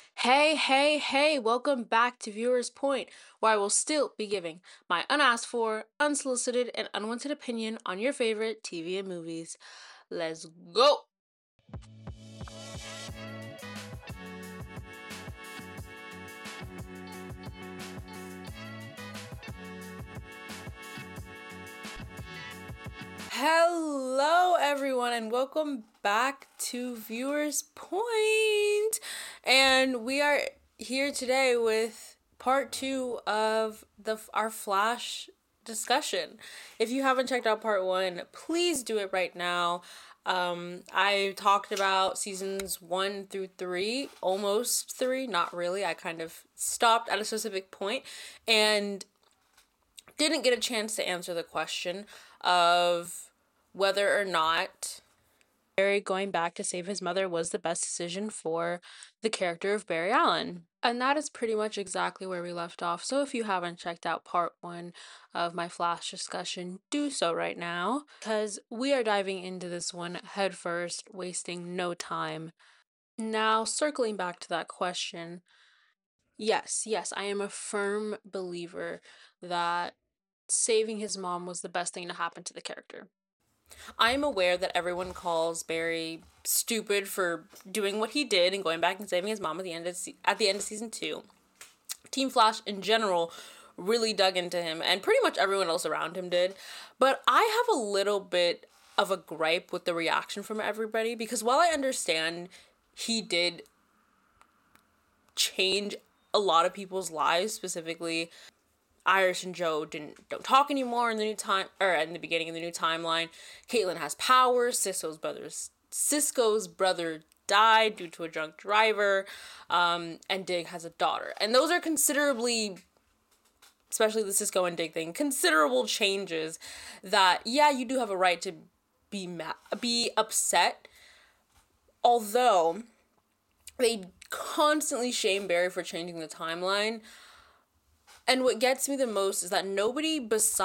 Hey, hey, hey, welcome back to Viewer's Point, where I will still be giving my unasked for, unsolicited, and unwanted opinion on your favorite TV and movies. Let's go! Hello, everyone, and welcome back to Viewer's Point. And we are here today with part two of our Flash discussion. If you haven't checked out part one, please do it right now. I talked about seasons 1 through 3, almost 3, not really. I kind of stopped at a specific point and didn't get a chance to answer the question of whether or not Barry going back to save his mother was the best decision for the character of Barry Allen. And that is pretty much exactly where we left off. So if you haven't checked out part one of my Flash discussion, do so right now, because we are diving into this one head first, wasting no time. Now, circling back to that question, yes, I am a firm believer that saving his mom was the best thing to happen to the character. I am aware that everyone calls Barry stupid for doing what he did and going back and saving his mom at the end of season 2. Team Flash in general really dug into him, and pretty much everyone else around him did. But I have a little bit of a gripe with the reaction from everybody, because while I understand he did change a lot of people's lives, specifically Iris and Joe don't talk anymore in the new time, or in the beginning of the new timeline. Caitlin has powers. Cisco's brother died due to a drunk driver, and Dig has a daughter. And those are considerably, especially the Cisco and Dig thing, considerable changes that, yeah, you do have a right to be upset. Although they constantly shame Barry for changing the timeline. And what gets me the most is that nobody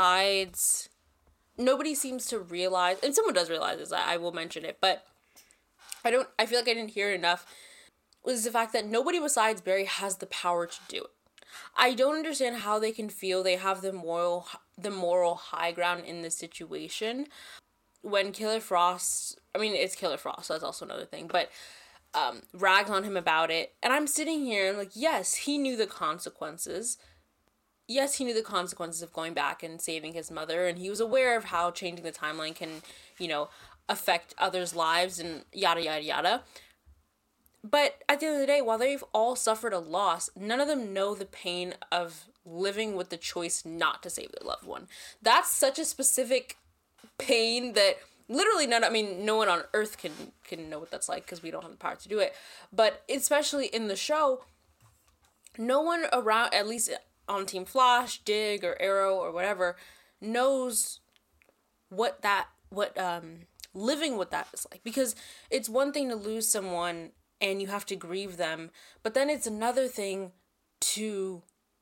seems to realize, and someone does realize this, I will mention it, but I feel like I didn't hear it enough, was the fact that nobody besides Barry has the power to do it. I don't understand how they can feel they have the moral high ground in this situation when Killer Frost, it's Killer Frost, so that's also another thing, but rags on him about it. And I'm sitting here and like, yes, he knew the consequences. Yes, he knew the consequences of going back and saving his mother, and he was aware of how changing the timeline can, affect others' lives and yada, yada, yada. But at the end of the day, while they've all suffered a loss, none of them know the pain of living with the choice not to save their loved one. That's such a specific pain that literally no one on earth can know what that's like, because we don't have the power to do it. But especially in the show, no one around, at least on Team Flash, Dig, or Arrow, or whatever, knows what living with that is like. Because it's one thing to lose someone and you have to grieve them, but then it's another thing to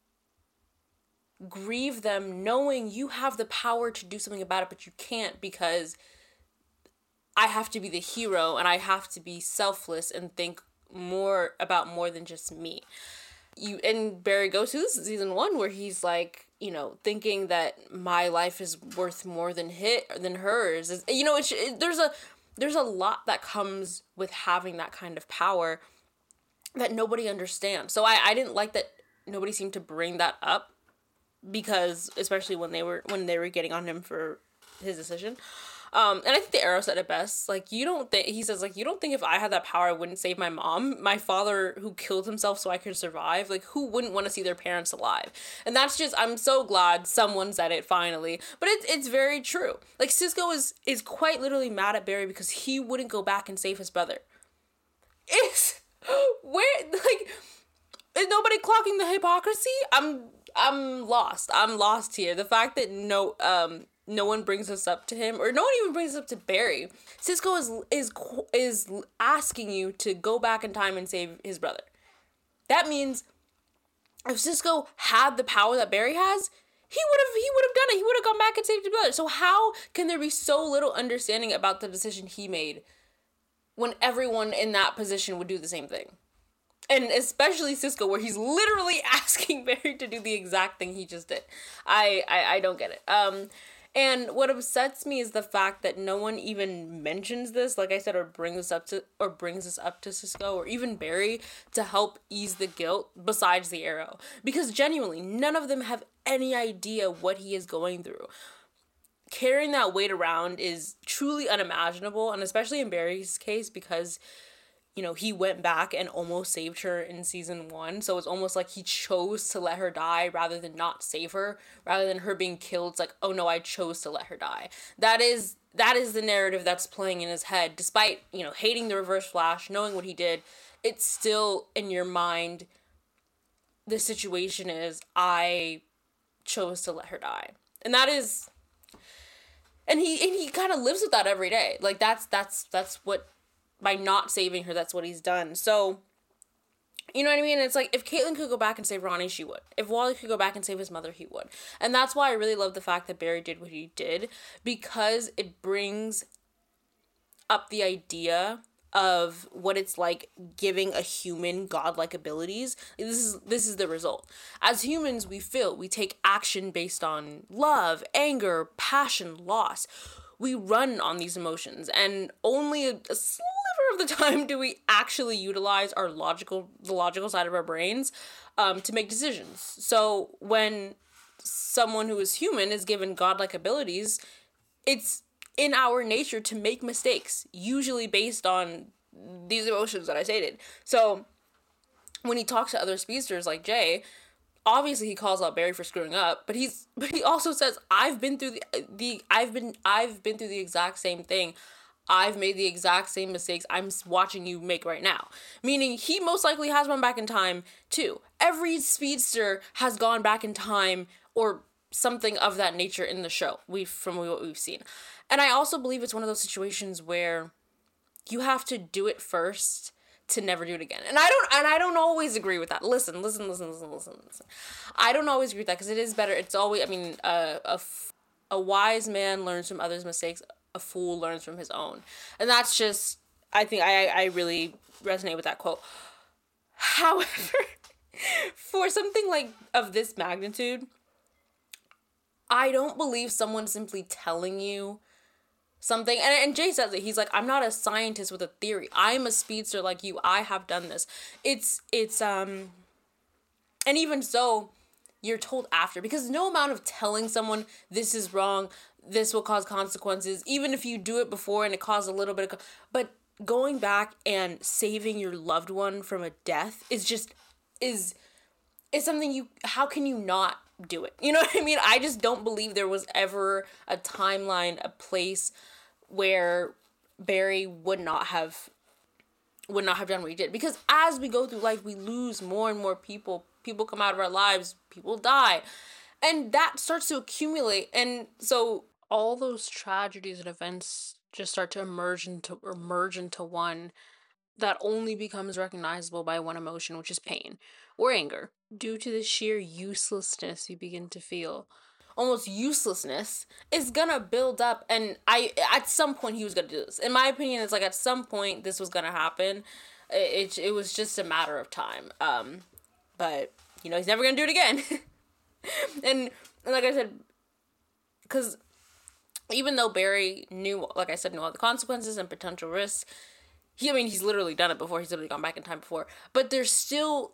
grieve them knowing you have the power to do something about it, but you can't, because I have to be the hero and I have to be selfless and think more than just me. And Barry goes through this in season 1 where he's like, thinking that my life is worth more than hers. There's a lot that comes with having that kind of power that nobody understands. So I didn't like that nobody seemed to bring that up, because especially when they were getting on him for his decision. And I think the Arrow said it best. Like, you don't think if I had that power, I wouldn't save my mom, my father who killed himself so I could survive. Like, who wouldn't want to see their parents alive? And that's just, I'm so glad someone said it finally. But it's very true. Like, Cisco is quite literally mad at Barry because he wouldn't go back and save his brother. Is nobody clocking the hypocrisy? I'm lost. I'm lost here. The fact that no one brings this up to him, or no one even brings this up to Barry. Cisco is asking you to go back in time and save his brother. That means if Cisco had the power that Barry has, he would have done it. He would have gone back and saved his brother. So how can there be so little understanding about the decision he made when everyone in that position would do the same thing? And especially Cisco, where he's literally asking Barry to do the exact thing he just did. I don't get it. And what upsets me is the fact that no one even mentions this, like I said, or brings this up to Cisco or even Barry to help ease the guilt besides the Arrow. Because genuinely, none of them have any idea what he is going through. Carrying that weight around is truly unimaginable, and especially in Barry's case, because he went back and almost saved her in season 1. So it's almost like he chose to let her die rather than not save her, rather than her being killed. It's like, oh no, I chose to let her die. That is the narrative that's playing in his head. Despite, hating the Reverse Flash, knowing what he did, it's still in your mind. The situation is, I chose to let her die. And that is, and he kind of lives with that every day. Like that's what, by not saving her, that's what he's done. So, you know what I mean? It's like, if Caitlin could go back and save Ronnie, she would. If Wally could go back and save his mother, he would. And that's why I really love the fact that Barry did what he did, because it brings up the idea of what it's like giving a human godlike abilities. This is the result. As humans, we take action based on love, anger, passion, loss. We run on these emotions, and only a sliver of the time do we actually utilize the logical side of our brains to make decisions. So when someone who is human is given godlike abilities, it's in our nature to make mistakes, usually based on these emotions that I stated. So when he talks to other speedsters like Jay, obviously he calls out Barry for screwing up, but he also says, I've been through I've been through the exact same thing. I've made the exact same mistakes I'm watching you make right now. Meaning he most likely has run back in time too. Every speedster has gone back in time or something of that nature in the show, from what we've seen. And I also believe it's one of those situations where you have to do it first to never do it again. And I don't always agree with that. Listen. I don't always agree with that, because it is better. It's always, a wise man learns from others' mistakes. A fool learns from his own. And that's just, I think I really resonate with that quote. However, for something like of this magnitude, I don't believe someone simply telling you something, and Jay says it. He's like, I'm not a scientist with a theory. I'm a speedster like you. I have done this. It's and even so, you're told after, because no amount of telling someone this is wrong, this will cause consequences, even if you do it before and it caused a little bit of, but going back and saving your loved one from a death is something how can you not do it? You know what I mean? I just don't believe there was ever a timeline, a place where Barry would not have done what he did. Because as we go through life, we lose more and more people. People come out of our lives. People die. And that starts to accumulate. And so all those tragedies and events just start to merge into one that only becomes recognizable by one emotion, which is pain or anger, due to the sheer uselessness you begin to feel. Almost uselessness is gonna build up, and at some point he was gonna do this. In my opinion, it's like at some point this was gonna happen. It was just a matter of time. But he's never gonna do it again. and like I said, because even though Barry knew, like I said, knew all the consequences and potential risks, he's literally done it before. He's literally gone back in time before. But there's still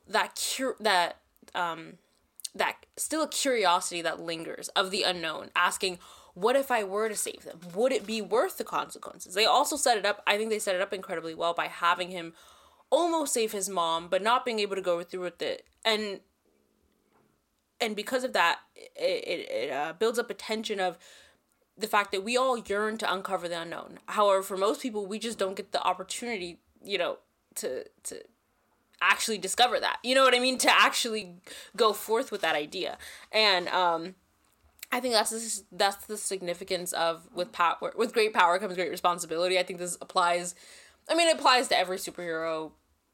still a curiosity that lingers of the unknown, asking, what if I were to save them? Would it be worth the consequences? They also set it up, I think they set it up incredibly well by having him almost save his mom, but not being able to go through with it. And because of that, it builds up a tension of the fact that we all yearn to uncover the unknown. However, for most people, we just don't get the opportunity, to actually discover that. You know what I mean? To actually go forth with that idea. And I think that's the significance of with great power comes great responsibility. I think this applies. It applies to every superhero,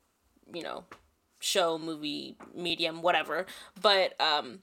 show, movie, medium, whatever. But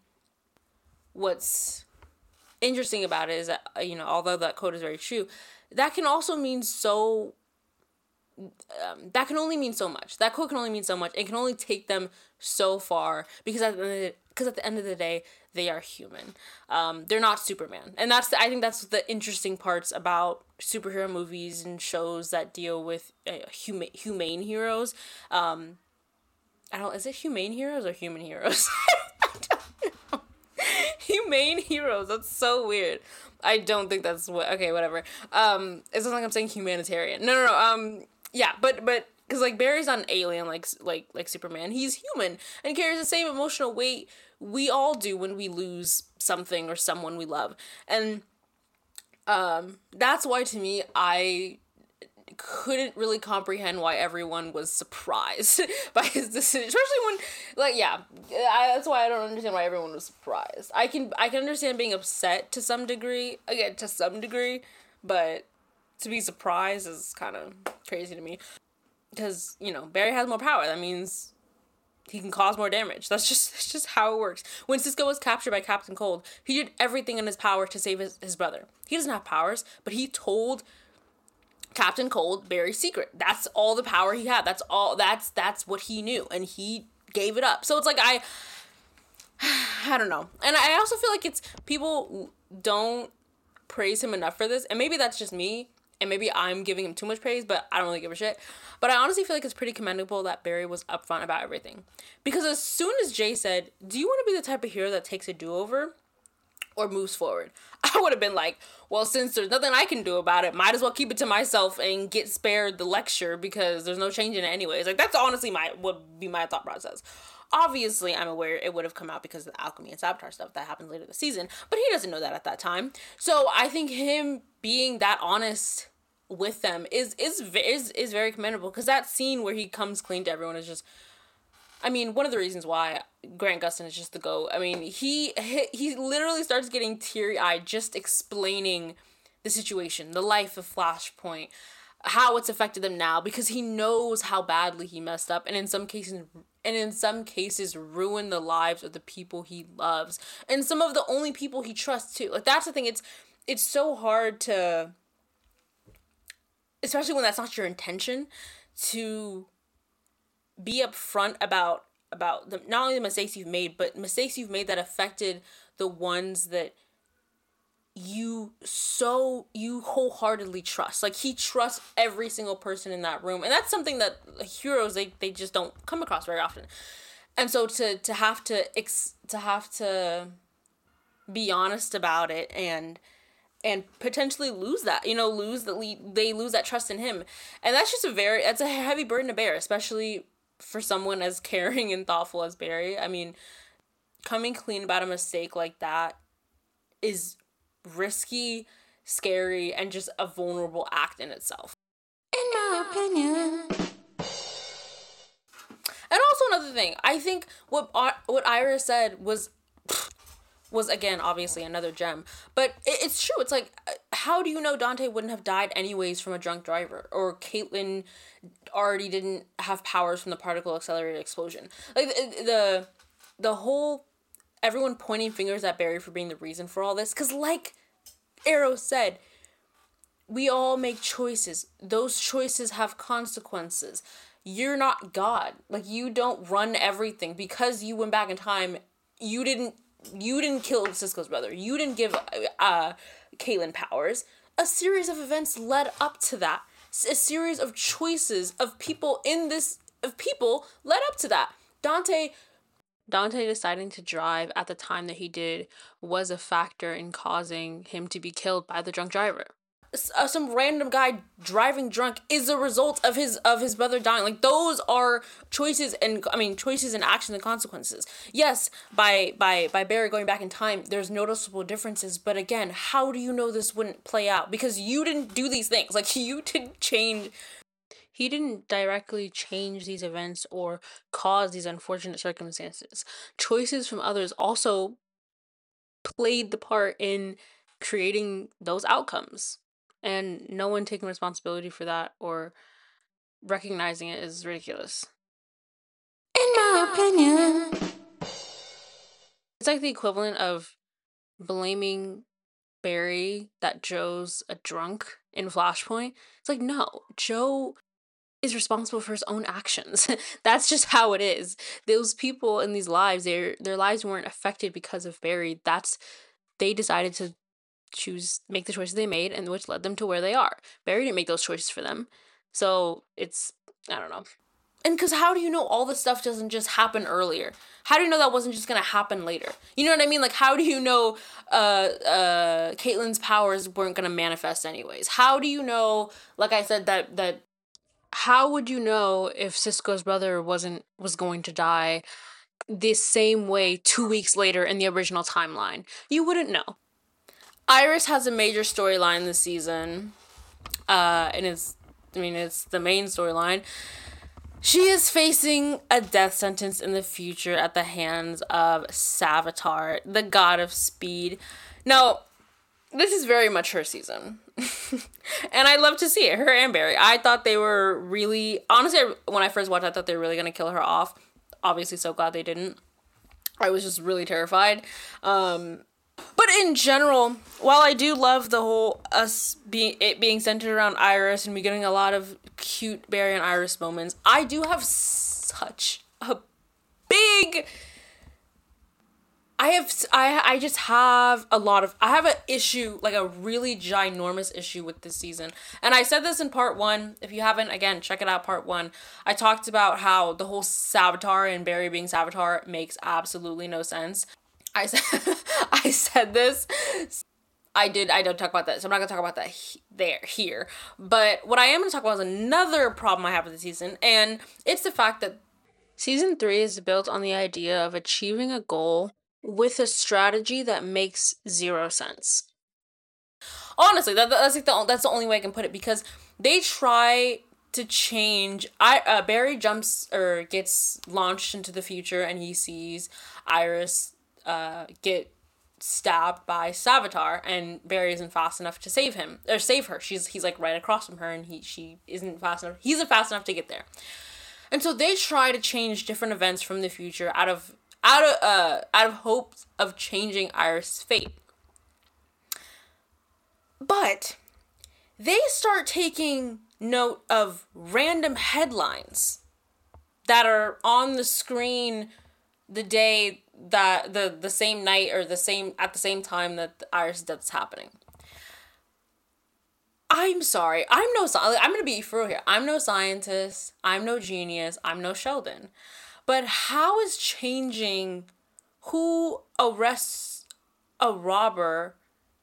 what's interesting about it is that, although that quote is very true, that can also mean so that can only mean so much. That quote can only mean so much. It can only take them so far because at the end of the day, they are human. They're not Superman, and I think that's the interesting parts about superhero movies and shows that deal with humane heroes. Is it humane heroes or human heroes? I don't know. Humane heroes. That's so weird. I don't think that's what. Okay, whatever. It's not like I'm saying humanitarian. No. Yeah, but because like Barry's not an alien like Superman. He's human and carries the same emotional weight we all do when we lose something or someone we love, and that's why to me I couldn't really comprehend why everyone was surprised by his decision, especially when, like, that's why I don't understand why everyone was surprised. I can understand being upset to some degree, but to be surprised is kind of crazy to me, because, Barry has more power. That means he can cause more damage. That's just how it works. When Cisco was captured by Captain Cold, he did everything in his power to save his brother. He doesn't have powers, but he told Captain Cold Barry's secret. That's all the power he had. That's what he knew, and he gave it up. So it's like I don't know. And I also feel like people don't praise him enough for this, and maybe that's just me, and maybe I'm giving him too much praise, but I don't really give a shit. But I honestly feel like it's pretty commendable that Barry was upfront about everything. Because as soon as Jay said, "Do you want to be the type of hero that takes a do-over or moves forward?" I would have been like, well, since there's nothing I can do about it, might as well keep it to myself and get spared the lecture because there's no change in it anyways. Like, that's honestly would be my thought process. Obviously, I'm aware it would have come out because of the alchemy and sabotage stuff that happens later this season, but he doesn't know that at that time. So I think him being that honest with them is very commendable, because that scene where he comes clean to everyone is just, I mean, one of the reasons why Grant Gustin is just the GOAT. I mean, he literally starts getting teary-eyed just explaining the situation, the life of Flashpoint, how it's affected them now, because he knows how badly he messed up, and in some cases ruined the lives of the people he loves, and some of the only people he trusts too. Like, that's the thing. It's so hard to, especially when that's not your intention, to be upfront about not only the mistakes you've made, but mistakes you've made that affected the ones that you wholeheartedly trust. Like, he trusts every single person in that room, and that's something that heroes they just don't come across very often. And so to have to be honest about it and potentially lose that, they lose that trust in him, and that's a heavy burden to bear, especially for someone as caring and thoughtful as Barry. I mean, coming clean about a mistake like that is risky, scary, and just a vulnerable act in itself, in my opinion. And also another thing, I think what Iris said was again, obviously another gem, but it's true. It's like, how do you know Dante wouldn't have died anyways from a drunk driver, or Caitlin already didn't have powers from the particle accelerated explosion? Like, the whole everyone pointing fingers at Barry for being the reason for all this, because like Arrow said, we all make choices. Those choices have consequences. You're not God. Like, you don't run everything. Because you went back in time, you didn't kill Cisco's brother. You didn't give Caitlin powers. A series of events led up to that. A series of choices of people led up to that. Dante deciding to drive at the time that he did was a factor in causing him to be killed by the drunk driver. Some random guy driving drunk is a result of his brother dying. Like, those are choices and actions and consequences. Yes, by Barry going back in time, there's noticeable differences, but again, how do you know this wouldn't play out? Because you didn't do these things. Like, he didn't directly change these events or cause these unfortunate circumstances. Choices from others also played the part in creating those outcomes. And no one taking responsibility for that or recognizing it is ridiculous, in my opinion. It's like the equivalent of blaming Barry that Joe's a drunk in Flashpoint. It's like, no, Joe is responsible for his own actions. That's just how it is. Those people in these lives, their lives weren't affected because of Barry. They decided to make the choices they made, and which led them to where they are. Barry didn't make those choices for them. So it's, I don't know. And because how do you know all this stuff doesn't just happen earlier? How do you know that wasn't just gonna happen later? You know what I mean? Like, how do you know Caitlyn's powers weren't gonna manifest anyways? How do you know, like I said, that how would you know if Cisco's brother was going to die the same way 2 weeks later in the original timeline? You wouldn't know. Iris has a major storyline this season, and it's the main storyline. She is facing a death sentence in the future at the hands of Savitar, the god of speed. Now, this is very much her season. And I love to see it, her and Barry. I thought they were really, honestly, when I first watched, I thought they were really going to kill her off. Obviously, so glad they didn't. I was just really terrified. But in general, while I do love the whole it being centered around Iris and me getting a lot of cute Barry and Iris moments, I do have such a big... I just have I have an issue, like a really ginormous issue with this season. And I said this in part 1. If you haven't, again, check it out, part 1. I talked about how the whole Savitar and Barry being Savitar makes absolutely no sense. I said this. I don't talk about that, so I'm not going to talk about that here. But what I am going to talk about is another problem I have with the season, and it's the fact that Season 3 is built on the idea of achieving a goal with a strategy that makes zero sense. Honestly, that's the only way I can put it, because they try to change. Barry gets launched into the future, and he sees Iris get stabbed by Savitar, and Barry isn't fast enough to save her. He's like right across from her, and she isn't fast enough. He isn't fast enough to get there. And so they try to change different events from the future out of hopes of changing Iris' fate. But they start taking note of random headlines that are on the screen the day that the same night or at the same time that the Iris death is happening. I'm sorry. I'm going to be for real here. I'm no scientist. I'm no genius. I'm no Sheldon. But how is changing who arrests a robber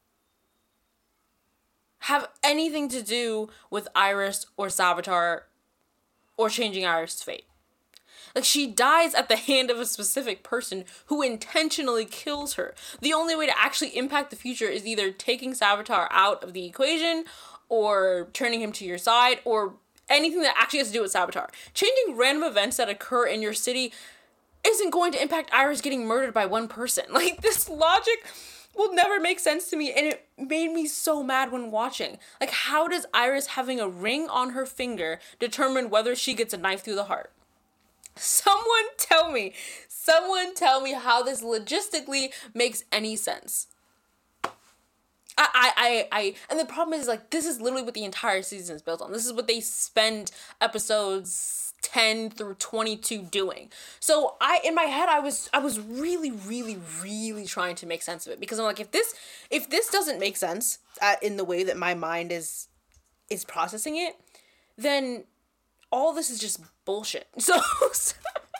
have anything to do with Iris or Savitar or changing Iris' fate? Like, she dies at the hand of a specific person who intentionally kills her. The only way to actually impact the future is either taking Savitar out of the equation or turning him to your side or anything that actually has to do with Savitar. Changing random events that occur in your city isn't going to impact Iris getting murdered by one person. Like, this logic will never make sense to me, and it made me so mad when watching. Like, how does Iris having a ring on her finger determine whether she gets a knife through the heart? Someone tell me how this logistically makes any sense. And the problem is, like, this is literally what the entire season is built on. This is what they spend episodes 10 through 22 doing. So in my head, I was really, really, really trying to make sense of it, because I'm like, if this doesn't make sense in the way that my mind is processing it, then all this is just bullshit. So I'm just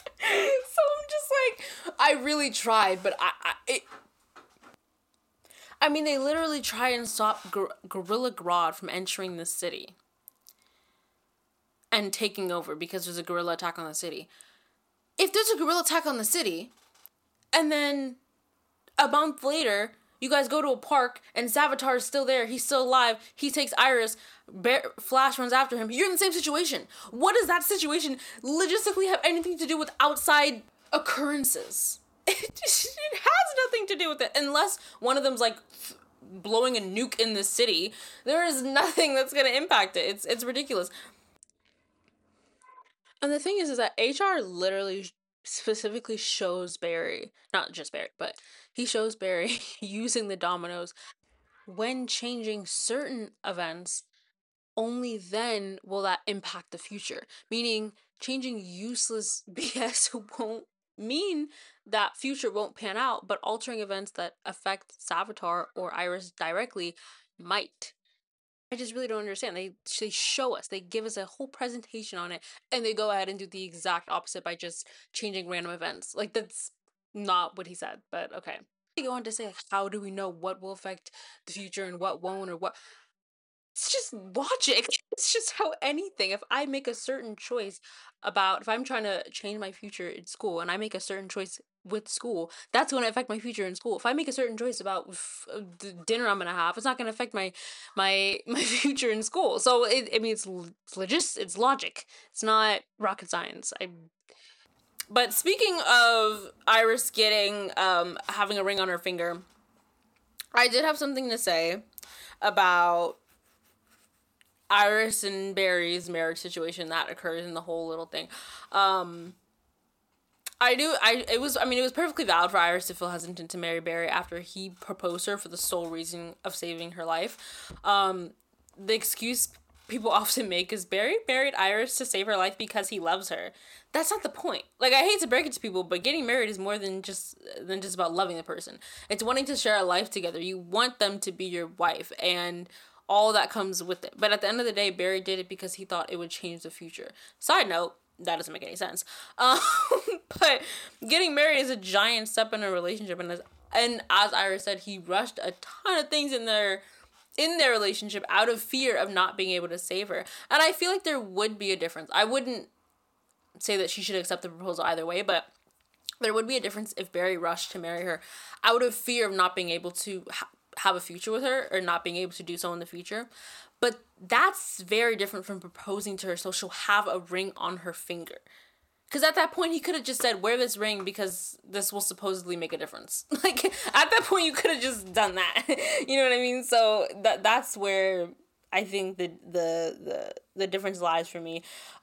like, I really tried, but they literally try and stop Gorilla Grodd from entering the city and taking over because there's a gorilla attack on the city. If there's a gorilla attack on the city, and then a month later, you guys go to a park, and Savitar is still there, he's still alive, he takes Iris, Flash runs after him, you're in the same situation. What does that situation logistically have anything to do with outside occurrences? It has nothing to do with it, unless one of them's like blowing a nuke in the city. There is nothing that's going to impact it. It's ridiculous. And the thing is that HR literally specifically shows Barry, not just Barry, but he shows Barry using the dominoes when changing certain events only then will that impact the future. Meaning, changing useless BS won't mean that future won't pan out, but altering events that affect Savitar or Iris directly might. I just really don't understand. They show us, they give us a whole presentation on it, and they go ahead and do the exact opposite by just changing random events. Like, that's not what he said, but okay. They go on to say, like, how do we know what will affect the future and what won't, or what? It's just logic. It's just how anything, if I make a certain choice about, if I'm trying to change my future in school and I make a certain choice with school, that's going to affect my future in school. If I make a certain choice about the dinner I'm going to have, it's not going to affect my future in school. So it's logic. It's not rocket science. But speaking of Iris getting having a ring on her finger, I did have something to say about Iris and Barry's marriage situation that occurs in the whole little thing. It was perfectly valid for Iris to feel hesitant to marry Barry after he proposed her for the sole reason of saving her life. The excuse people often make is Barry married Iris to save her life because he loves her. That's not the point. Like, I hate to break it to people, but getting married is more than just about loving the person. It's wanting to share a life together. You want them to be your wife, and all that comes with it. But at the end of the day, Barry did it because he thought it would change the future. Side note, that doesn't make any sense. But getting married is a giant step in a relationship, and as Iris said, he rushed a ton of things in their relationship out of fear of not being able to save her. And I feel like there would be a difference. I wouldn't say that she should accept the proposal either way, but there would be a difference if Barry rushed to marry her out of fear of not being able to have a future with her, or not being able to do so in the future. But that's very different from proposing to her so she'll have a ring on her finger. Because at that point, he could have just said, wear this ring because this will supposedly make a difference. Like, at that point, you could have just done that. You know what I mean? So that's where I think the difference lies for me.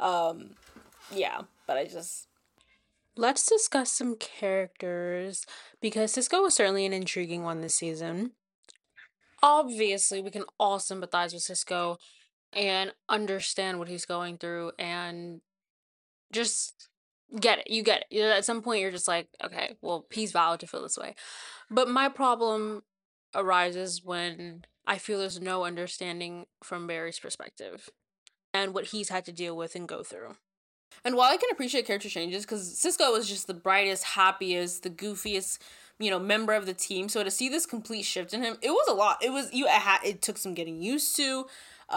Yeah, but Let's discuss some characters, because Cisco was certainly an intriguing one this season. Obviously, we can all sympathize with Cisco and understand what he's going through, and just get it. You get it. At some point, you're just like, okay, well, he's valid to feel this way. But my problem arises when I feel there's no understanding from Barry's perspective and what he's had to deal with and go through. And while I can appreciate character changes, because Cisco was just the brightest, happiest, the goofiest, member of the team. So to see this complete shift in him, it was a lot. It took some getting used to.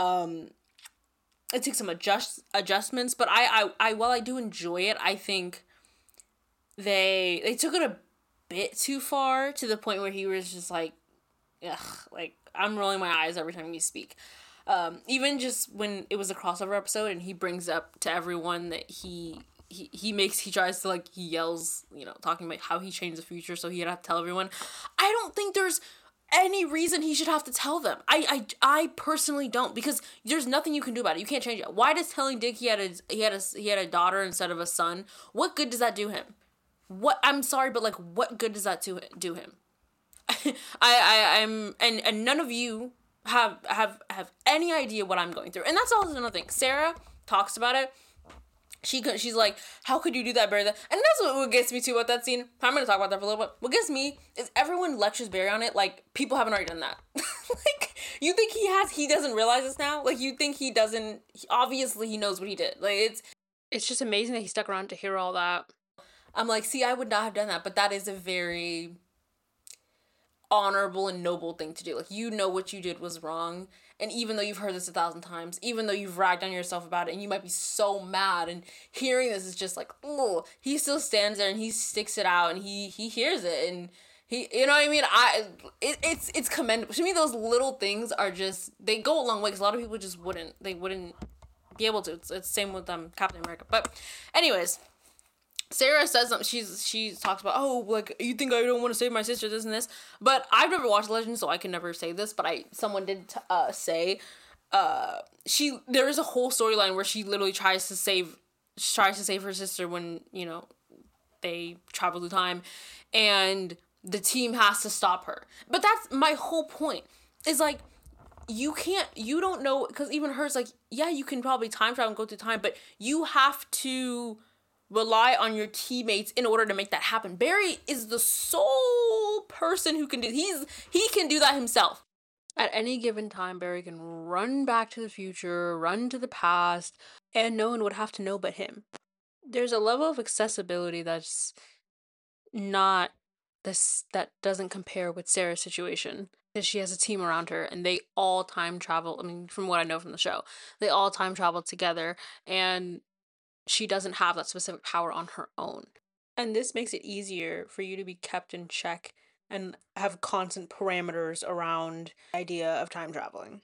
It took some adjustments. But I while I do enjoy it, I think they took it a bit too far, to the point where he was just like, ugh, like, I'm rolling my eyes every time you speak. Even just when it was a crossover episode and he brings up to everyone that he tries to, like, he yells, talking about how he changed the future, so he'd have to tell everyone. I don't think there's any reason he should have to tell them. I personally don't, because there's nothing you can do about it. You can't change it. Why does telling Dick he had a daughter instead of a son? What good does that do him? I'm sorry, but, like, what good does that do him? I'm and none of you have any idea what I'm going through. And that's also another thing. Sarah talks about it. She's like, how could you do that, Barry? And that's what gets me to about that scene. I'm going to talk about that for a little bit. What gets me is everyone lectures Barry on it like people haven't already done that. Like, you think he doesn't realize this now? Like, you think he doesn't, obviously he knows what he did. Like, it's just amazing that he stuck around to hear all that. I'm like, see, I would not have done that, but that is a very honorable and noble thing to do. Like, what you did was wrong, and even though you've heard this 1,000 times, even though you've ragged on yourself about it, and you might be so mad, and hearing this is just like, oh, he still stands there and he sticks it out, and he hears it, and he, you know what I mean? It's commendable to me. Those little things are just, they go a long way, because a lot of people just wouldn't be able to. It's the same with Captain America. But anyways, Sarah says something. She talks about, oh, like, you think I don't want to save my sister, this and this. But I've never watched Legends, so I can never say this. But someone did say, there is a whole storyline where she literally tries to save her sister when they travel through time, and the team has to stop her. But that's my whole point. Is like, you don't know, because even her's like, yeah, you can probably time travel and go through time, but you have to rely on your teammates in order to make that happen. Barry is the sole person who can he can do that himself. At any given time, Barry can run back to the future, run to the past, and no one would have to know but him. There's a level of accessibility that's not this that doesn't compare with Sarah's situation, because she has a team around her and they all time travel. I mean, from what I know from the show, they all time travel together, and she doesn't have that specific power on her own. And this makes it easier for you to be kept in check and have constant parameters around the idea of time traveling.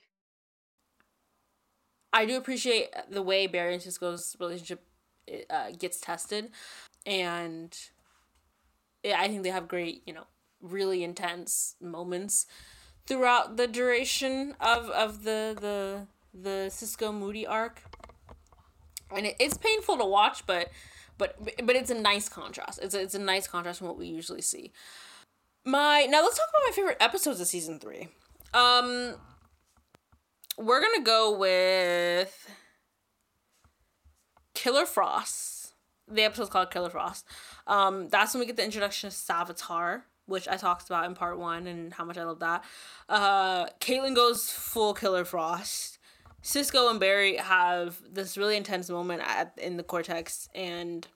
I do appreciate the way Barry and Cisco's relationship gets tested, and I think they have great, really intense moments throughout the duration of the Cisco Moody arc, and it's painful to watch, but it's a nice contrast. It's a nice contrast from what we usually see. Now let's talk about my favorite episodes of season 3. We're gonna go with Killer Frost. The episode's called Killer Frost. That's when we get the introduction of Savitar, which I talked about in part 1 and how much I love that. Caitlin goes full Killer Frost. Cisco and Barry have this really intense moment in the Cortex, and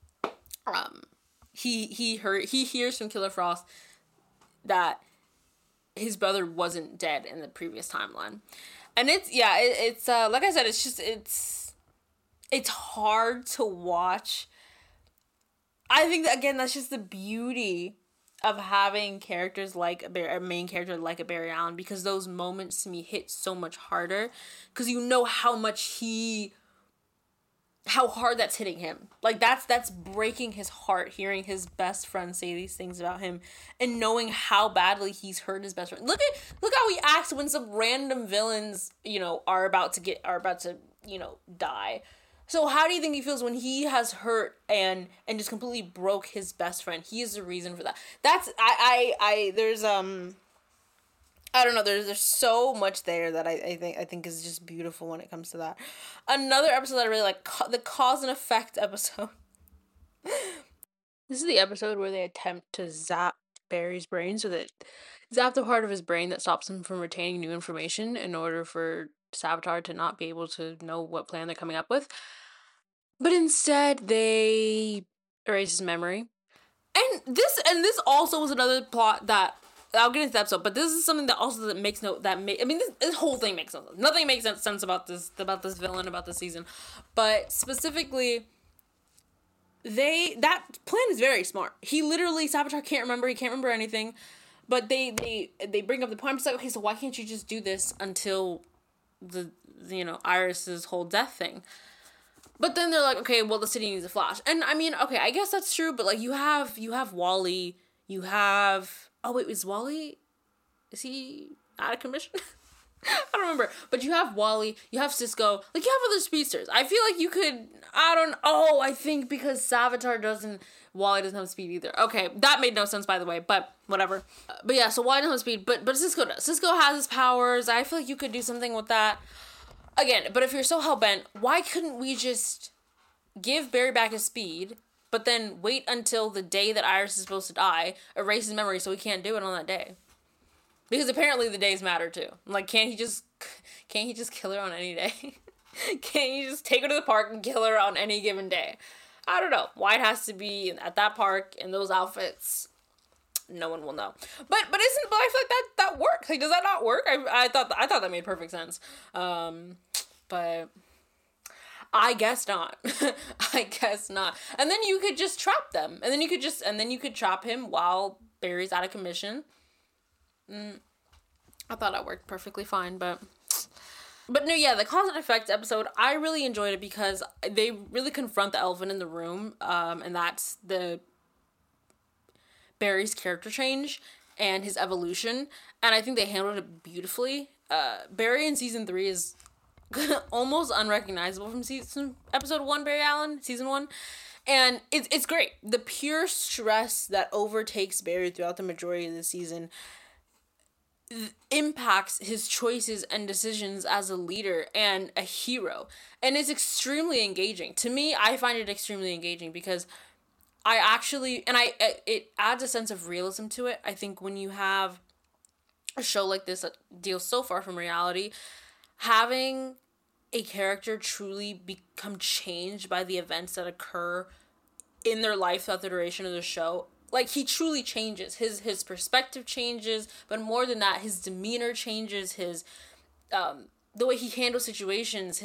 he hears from Killer Frost that his brother wasn't dead in the previous timeline. And it's like I said, it's hard to watch. I think that, again, that's just the beauty of having characters like a main character like a Barry Allen, because those moments to me hit so much harder, because you know how hard that's hitting him. Like, that's breaking his heart, hearing his best friend say these things about him, and knowing how badly he's hurt his best friend. Look how he acts when some random villains, are about to die. So how do you think he feels when he has hurt and just completely broke his best friend? He is the reason for that. That's there's I don't know, there's so much there that I think is just beautiful when it comes to that. Another episode that I really like, the cause and effect episode. This is the episode where they attempt to zap Barry's brain, so that zap the part of his brain that stops him from retaining new information, in order for Savitar to not be able to know what plan they're coming up with. But instead, they erase his memory. And this also was another plot that I'll get into the episode, but this is something that also this whole thing makes no sense. Nothing makes sense about this villain, about this season. But specifically, that plan is very smart. He literally, Savitar can't remember anything, but they bring up the point. I'm just like, okay, so why can't you just do this until the Iris's whole death thing? But then they're like, okay, well, the city needs a Flash. And I mean, okay, I guess that's true, but like, you have Wally, you have, oh wait, is he out of commission? I don't remember. But you have Wally, you have Cisco, like, you have other speedsters. I feel like you could, I think because Wally doesn't have speed either. Okay, that made no sense, by the way, but whatever. But yeah, so Wally doesn't have speed, but Cisco does. Cisco has his powers. I feel like you could do something with that. Again, but if you're so hell-bent, why couldn't we just give Barry back his speed, but then wait until the day that Iris is supposed to die, erase his memory so he can't do it on that day? Because apparently the days matter too. Like, can't he just kill her on any day? Can't you just take her to the park and kill her on any given day? I don't know why it has to be at that park in those outfits. No one will know. But I feel like that works. Like, does that not work? I thought that made perfect sense. But I guess not. I guess not. And then you could just trap them. And then you could trap him while Barry's out of commission. I thought that worked perfectly fine, but no, yeah, the cause and effect episode, I really enjoyed it because they really confront the elephant in the room, and that's the Barry's character change and his evolution, and I think they handled it beautifully. Barry in season 3 is almost unrecognizable from episode 1, Barry Allen, season 1, and it's great. The pure stress that overtakes Barry throughout the majority of the season impacts his choices and decisions as a leader and a hero. And it's extremely engaging. To me, I find it extremely engaging because I actually, and it adds a sense of realism to it. I think when you have a show like this that deals so far from reality, having a character truly become changed by the events that occur in their life throughout the duration of the show, like, he truly changes. His perspective changes, but more than that, his demeanor changes, the way he handles situations,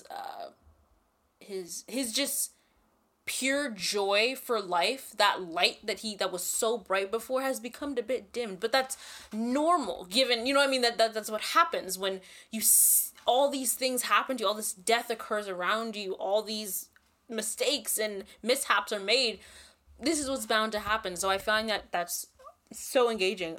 his just pure joy for life, that light that was so bright before has become a bit dimmed. But that's normal, given, you know what I mean, that's what happens when all these things happen to you, all this death occurs around you, all these mistakes and mishaps are made. This is what's bound to happen. So I find that that's so engaging.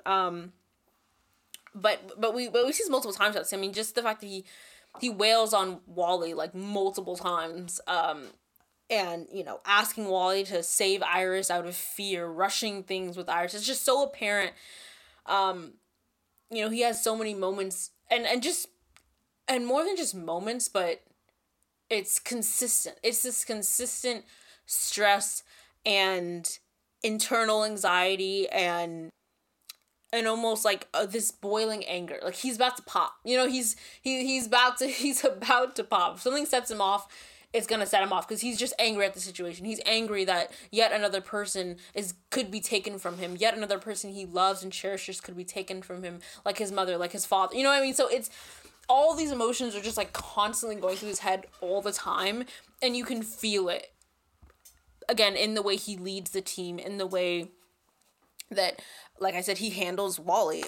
But we see this multiple times. I mean, just the fact that he wails on Wally like multiple times. And, you know, asking Wally to save Iris out of fear, rushing things with Iris. It's just so apparent. You know, he has so many moments, and more than just moments, but it's consistent. It's this consistent stress and internal anxiety and almost like this boiling anger. Like, he's about to pop. You know, he's about to pop. If something sets him off, it's gonna set him off because he's just angry at the situation. He's angry that yet another person could be taken from him. Yet another person he loves and cherishes could be taken from him, like his mother, like his father. You know what I mean? So it's all these emotions are just like constantly going through his head all the time, and you can feel it. Again, in the way he leads the team, in the way that, like I said, he handles Wally.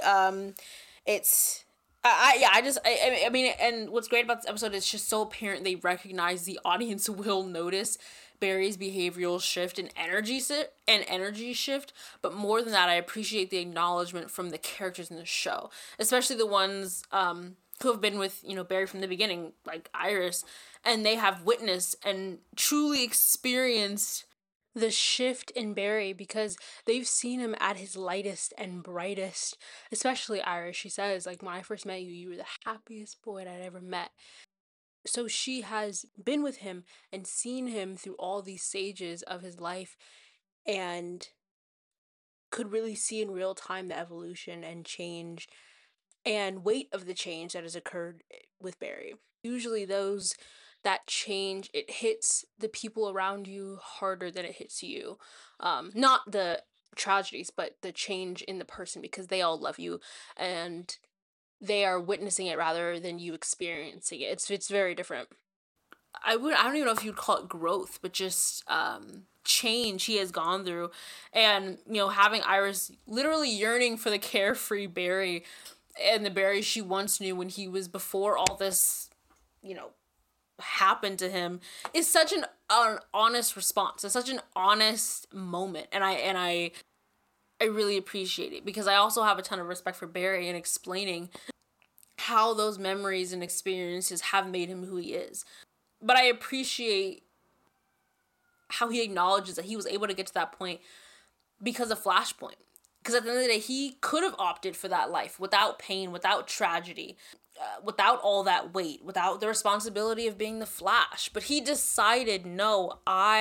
I mean, and what's great about this episode is just so apparent they recognize the audience will notice Barry's behavioral shift and energy shift. But more than that, I appreciate the acknowledgement from the characters in the show, especially the ones who have been with, you know, Barry from the beginning, like Iris, and they have witnessed and truly experienced the shift in Barry because they've seen him at his lightest and brightest. Especially Iris, she says, like, when I first met you, you were the happiest boy I'd ever met. So she has been with him and seen him through all these stages of his life and could really see in real time the evolution and change and weight of the change that has occurred with Barry. Usually that change, it hits the people around you harder than it hits you. Not the tragedies, but the change in the person, because they all love you and they are witnessing it rather than you experiencing it. It's very different. I don't even know if you'd call it growth, but just change he has gone through. And, you know, having Iris literally yearning for the carefree Barry and the Barry she once knew when he was before all this, you know, happened to him, is such an honest response. It's such an honest moment. And I really appreciate it, because I also have a ton of respect for Barry in explaining how those memories and experiences have made him who he is. But I appreciate how he acknowledges that he was able to get to that point because of Flashpoint. Because at the end of the day, he could have opted for that life without pain, without tragedy, without all that weight, without the responsibility of being the Flash. But he decided, no,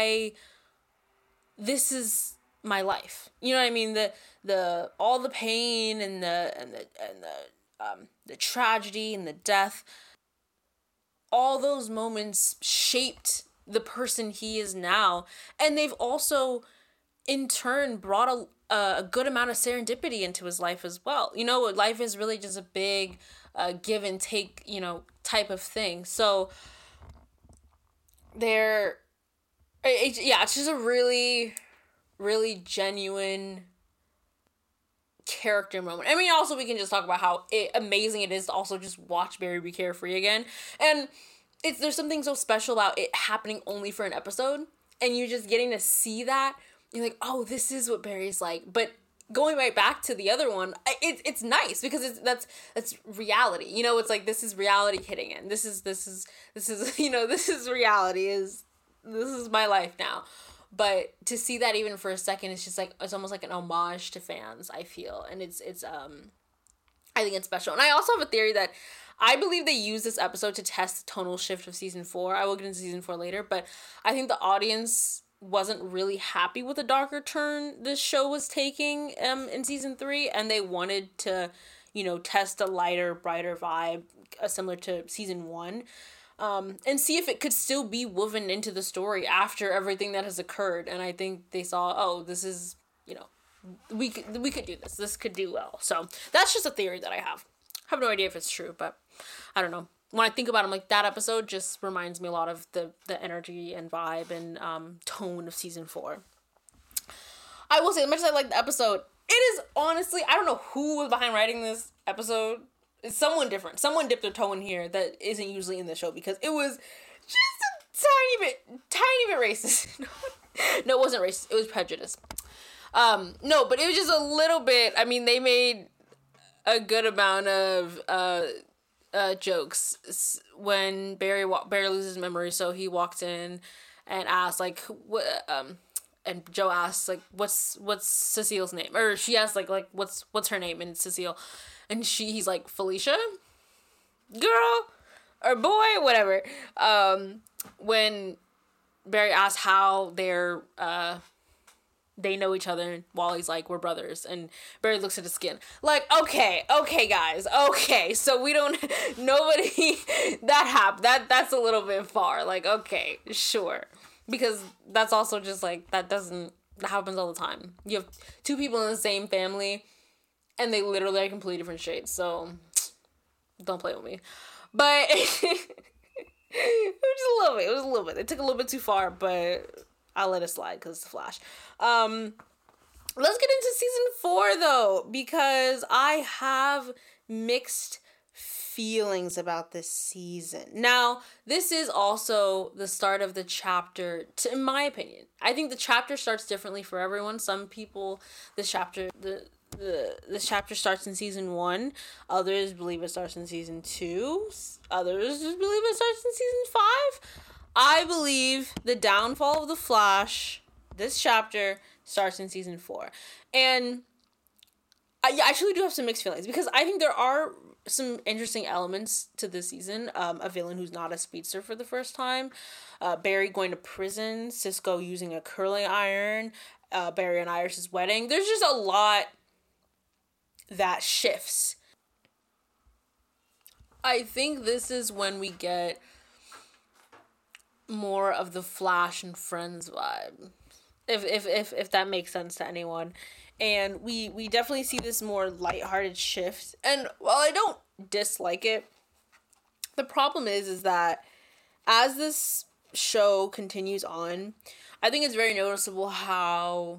this is my life. You know what I mean? The all the pain and the tragedy and the death, all those moments shaped the person he is now. And they've also, in turn, brought a good amount of serendipity into his life as well. You know, life is really just a big give and take, you know, type of thing. So it's just a really, really genuine character moment. I mean, also we can just talk about how amazing it is to also just watch Barry be carefree again. And there's something so special about it happening only for an episode, and you're just getting to see that. You're like, oh, this is what Barry's like. But going right back to the other one, it's nice because that's reality. You know, it's like, this is reality hitting in. This is you know, this is reality. This is my life now. But to see that even for a second, it's just like, it's almost like an homage to fans, I feel. And it's I think it's special. And I also have a theory that I believe they use this episode to test the tonal shift of season 4. I will get into season 4 later, but I think the audience wasn't really happy with the darker turn this show was taking in season 3, and they wanted to, test a lighter, brighter vibe similar to season 1. And see if it could still be woven into the story after everything that has occurred. And I think they saw, oh, this is, we could do this. This could do well. So that's just a theory that I have. I have no idea if it's true, but I don't know. When I think about it, I'm like, that episode just reminds me a lot of the energy and vibe and tone of season 4. I will say, as much as I like the episode, it is honestly, I don't know who was behind writing this episode. It's someone different. Someone dipped their toe in here that isn't usually in the show, because it was just a tiny bit racist. No, it wasn't racist. It was prejudice. No, but it was just a little bit. I mean, they made a good amount of jokes when Barry loses memory. So he walked in and asked, like, what, and Joe asks, like, what's Cecile's name? Or she asks, like what's her name? And it's Cecile. And he's like, Felicia? Girl? Or boy? Whatever. When Barry asks how they know each other, and Wally's like, we're brothers. And Barry looks at his skin. Like, okay, guys. Okay, so we don't, nobody, that's a little bit far. Like, okay, sure. Because that's also just like, that happens all the time. You have two people in the same family, and they literally are completely different shades. So, don't play with me. But, it was a little bit. It took a little bit too far, but I'll let it slide because it's the Flash. Let's get into season 4, though, because I have mixed feelings about this season. Now, this is also the start of the chapter, in my opinion. I think the chapter starts differently for everyone. Some people, this chapter starts in season 1. Others believe it starts in season 2. Others just believe it starts in season 5. I believe the downfall of the Flash, this chapter, starts in season 4. And I actually do have some mixed feelings, because I think there are some interesting elements to this season. A villain who's not a speedster for the first time. Barry going to prison. Cisco using a curling iron. Barry and Iris's wedding. There's just a lot that shifts. I think this is when we get more of the Flash and Friends vibe, if that makes sense to anyone. And we definitely see this more lighthearted shift. And while I don't dislike it, the problem is that as this show continues on, I think it's very noticeable how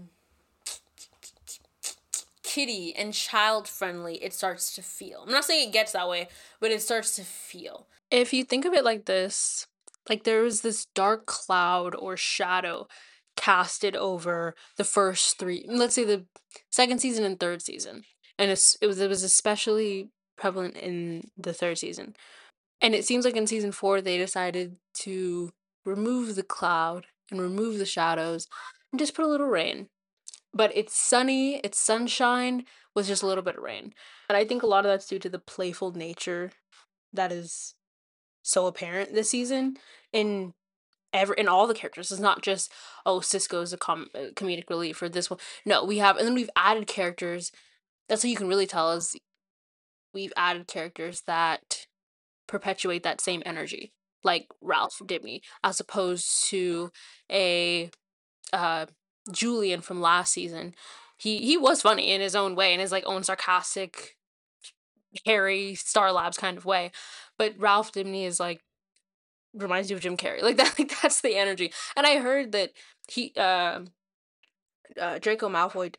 kiddie and child friendly it starts to feel. I'm not saying it gets that way, but it starts to feel. If you think of it like this, like there was this dark cloud or shadow casted over the first 3, let's say the second season and third season, and it was especially prevalent in the third season. And it seems like in season 4 they decided to remove the cloud and remove the shadows and just put a little rain. But it's sunny, it's sunshine with just a little bit of rain. And I think a lot of that's due to the playful nature that is so apparent this season in all the characters. It's not just, oh, Cisco's a comedic relief for this one. No, we've added characters. That's how you can really tell is we've added characters that perpetuate that same energy, like Ralph Dibny, as opposed to a Julian from last season. He was funny in his own way, in his like own sarcastic Harry Star Labs kind of way, but Ralph Dibny is like reminds you of Jim Carrey, like that. Like that's the energy. And I heard that he Draco Malfoy.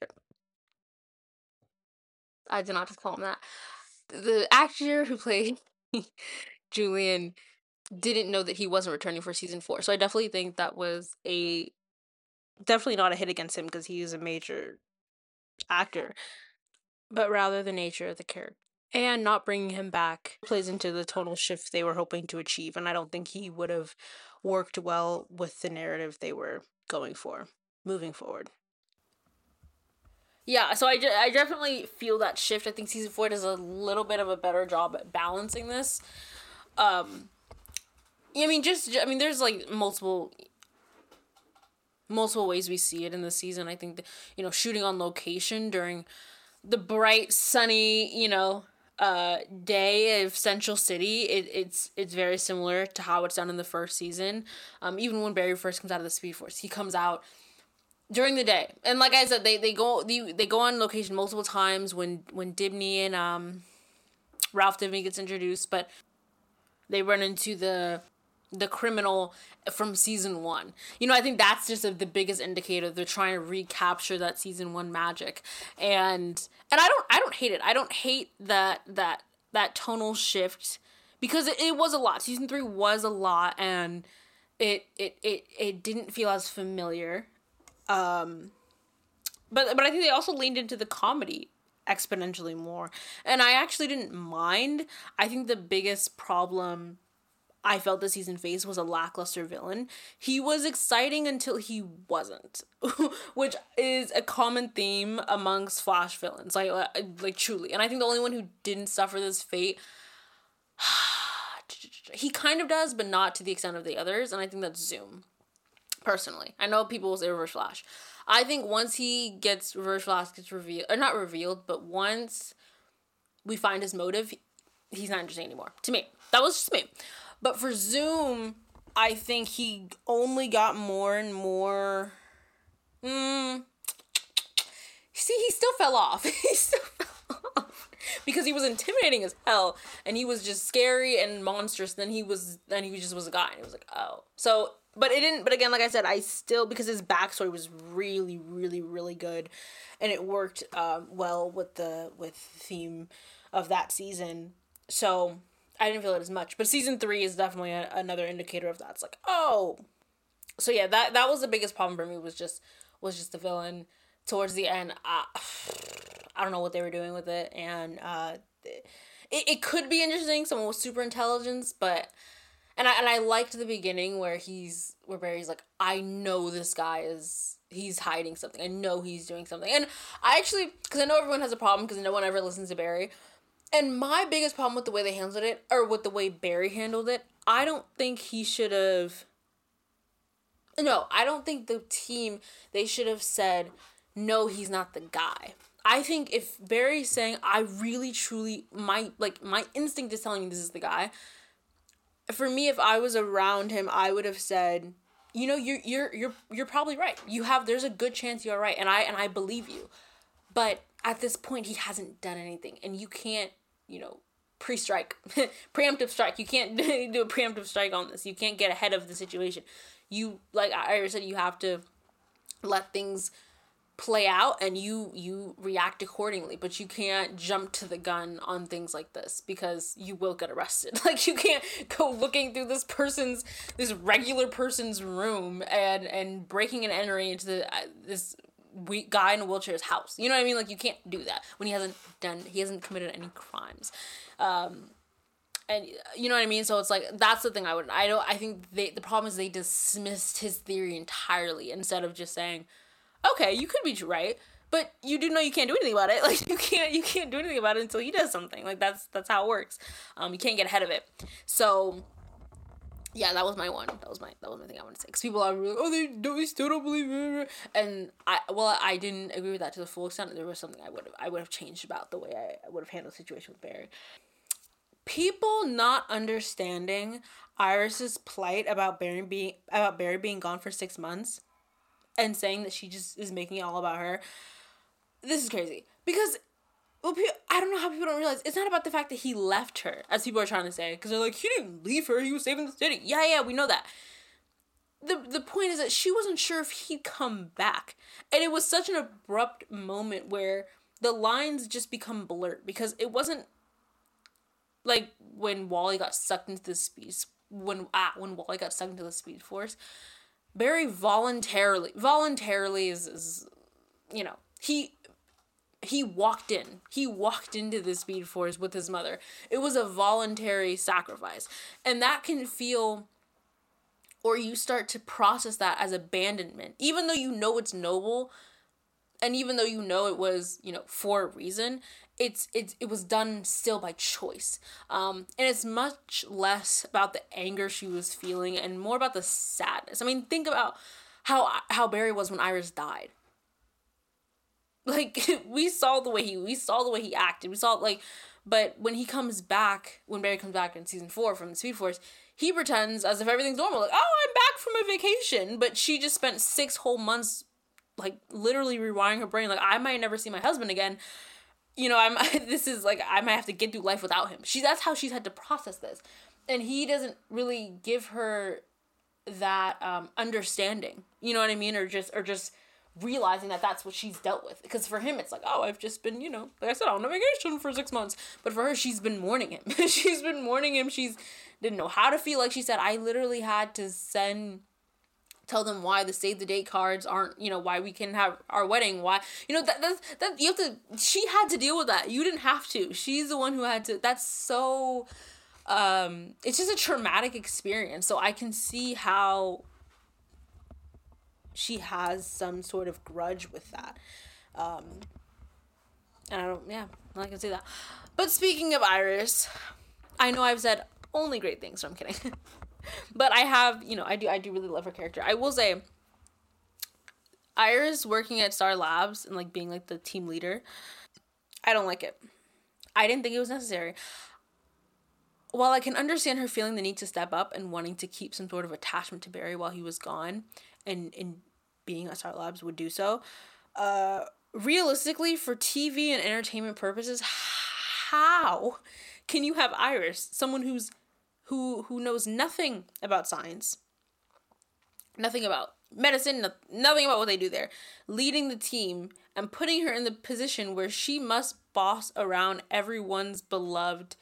I did not just call him that. The actor who played Julian didn't know that he wasn't returning for season 4, so I definitely think that was definitely not a hit against him because he is a major actor, but rather the nature of the character. And not bringing him back plays into the tonal shift they were hoping to achieve, and I don't think he would have worked well with the narrative they were going for moving forward. Yeah, so I definitely feel that shift. I think season 4 does a little bit of a better job at balancing this. I mean, there's like multiple ways we see it in the season. I think shooting on location during the bright, sunny, day of Central City. It's very similar to how it's done in the first season. Even when Barry first comes out of the Speed Force, he comes out during the day, and like I said, they go on location multiple times when Dibney and Ralph Dibney gets introduced, but they run into the criminal from season 1. I think that's just the biggest indicator. They're trying to recapture that season 1 magic, and I don't hate it. I don't hate that tonal shift, because it was a lot. Season 3 was a lot, and it didn't feel as familiar. But I think they also leaned into the comedy exponentially more, and I actually didn't mind. I think the biggest problem I felt this season faced was a lackluster villain. He was exciting until he wasn't, which is a common theme amongst Flash villains, like truly. And I think the only one who didn't suffer this fate, he kind of does, but not to the extent of the others, and I think that's Zoom. Personally, I know people will say Reverse Flash. I think once Reverse Flash gets revealed, or not revealed, but once we find his motive, he's not interesting anymore. To me. That was just me. But for Zoom, I think he only got more and more... See, he still fell off. He still fell off. Because he was intimidating as hell, and he was just scary and monstrous, then he just was a guy, and it was like, oh. So... But again, like I said, because his backstory was really, really, really good, and it worked well with the theme of that season. So I didn't feel it as much. But season 3 is definitely another indicator of that. It's like, oh. So yeah, that was the biggest problem for me, was just the villain. Towards the end, I don't know what they were doing with it, and it could be interesting, someone with super intelligence, but... And I liked the beginning where Barry's like, I know this guy he's hiding something. I know he's doing something. And I actually, because I know everyone has a problem because no one ever listens to Barry. And my biggest problem with the way they handled it, or with the way Barry handled it, I don't think he should have... No, I don't think the team, they should have said, no, he's not the guy. I think if Barry's saying, I really, truly, my instinct is telling me this is the guy... For me, if I was around him, I would have said, you're probably right. There's a good chance you're right, and I believe you. But at this point, he hasn't done anything, and you can't, preemptive strike. You can't do a preemptive strike on this. You can't get ahead of the situation. You, like I said, you have to let things play out, and you react accordingly, but you can't jump to the gun on things like this, because you will get arrested. Like, you can't go looking through this regular person's room and breaking and entering into this guy in a wheelchair's house. You know what I mean? Like, you can't do that when he hasn't committed any crimes. And you know what I mean? So it's like, that's the thing I think the problem is they dismissed his theory entirely, instead of just saying, okay, you could be right, but you do know you can't do anything about it. Like, you can't do anything about it until he does something. Like, that's how it works. You can't get ahead of it. So, yeah, that was my one. That was my thing I wanted to say. Because people are really, they still don't believe it. And I didn't agree with that to the full extent. There was something I would have changed about the way I would have handled the situation with Barry. People not understanding Iris's plight about Barry being gone for 6 months, and saying that she just is making it all about her. This is crazy. Because, I don't know how people don't realize, it's not about the fact that he left her, as people are trying to say. Because they're like, he didn't leave her, he was saving the city. Yeah, we know that. The point is that she wasn't sure if he'd come back. And it was such an abrupt moment where the lines just become blurred. Because it wasn't like when Wally got sucked into the when Wally got sucked into the Speed Force. Barry voluntarily is he walked into the Speed Force with his mother. It was a voluntary sacrifice, and that can feel, or you start to process that as abandonment, even though you know it's noble. And even though you know it was, you know, for a reason, it was done still by choice. And it's much less about the anger she was feeling and more about the sadness. I mean, think about how Barry was when Iris died. Like, we saw the way he acted. We saw, like, but when Barry comes back in season 4 from the Speed Force, he pretends as if everything's normal. Like, oh, I'm back from a vacation. But she just spent 6 whole months, like, literally rewiring her brain. Like, I might never see my husband again. You know, I might have to get through life without him. That's how she's had to process this. And he doesn't really give her that understanding. You know what I mean? Or just realizing that that's what she's dealt with. Because for him, it's like, oh, I've just been, you know, like I said, on a vacation for 6 months. But for her, she's been mourning him. She's been mourning him. She's didn't know how to feel. Like she said, I literally had to tell them why the save the date cards aren't, you know, why we can have our wedding, why, you know, that you have to, she had to deal with that. You didn't have to. She's the one who had to. That's so, it's just a traumatic experience. So I can see how she has some sort of grudge with that. And I can see that. But speaking of Iris, I know I've said only great things, so I'm kidding. But I have, you know, I do really love her character. I will say, Iris working at Star Labs and, like, being, like, the team leader, I don't like it. I didn't think it was necessary. While I can understand her feeling the need to step up and wanting to keep some sort of attachment to Barry while he was gone, and being at Star Labs would do so, realistically, for TV and entertainment purposes, how can you have Iris, someone who knows nothing about science, nothing about medicine, nothing about what they do there, leading the team and putting her in the position where she must boss around everyone's beloved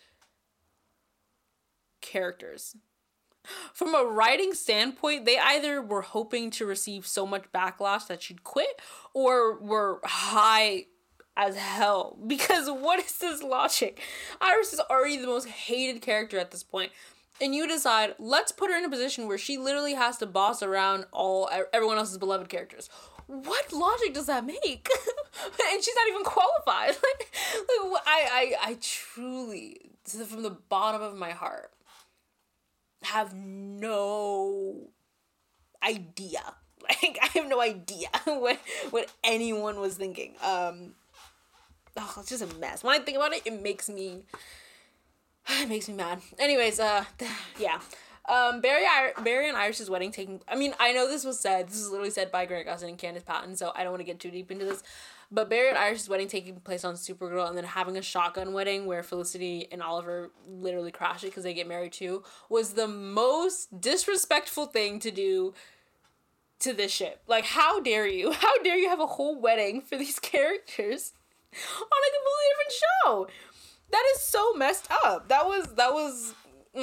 characters? From a writing standpoint, they either were hoping to receive so much backlash that she'd quit, or were high as hell. Because what is this logic? Iris is already the most hated character at this point. And you decide, let's put her in a position where she literally has to boss around everyone else's beloved characters. What logic does that make? And she's not even qualified. I truly, from the bottom of my heart, have no idea. Like, I have no idea what anyone was thinking. It's just a mess. When I think about it, it makes me mad. Anyways, yeah. Barry and Iris's wedding I know this is literally said by Grant Gustin and Candice Patton, so I don't want to get too deep into this. But Barry and Iris's wedding taking place on Supergirl, and then having a shotgun wedding where Felicity and Oliver literally crash it because they get married too, was the most disrespectful thing to do to this ship. Like, how dare you? How dare you have a whole wedding for these characters on a completely different show? That is so messed up. That was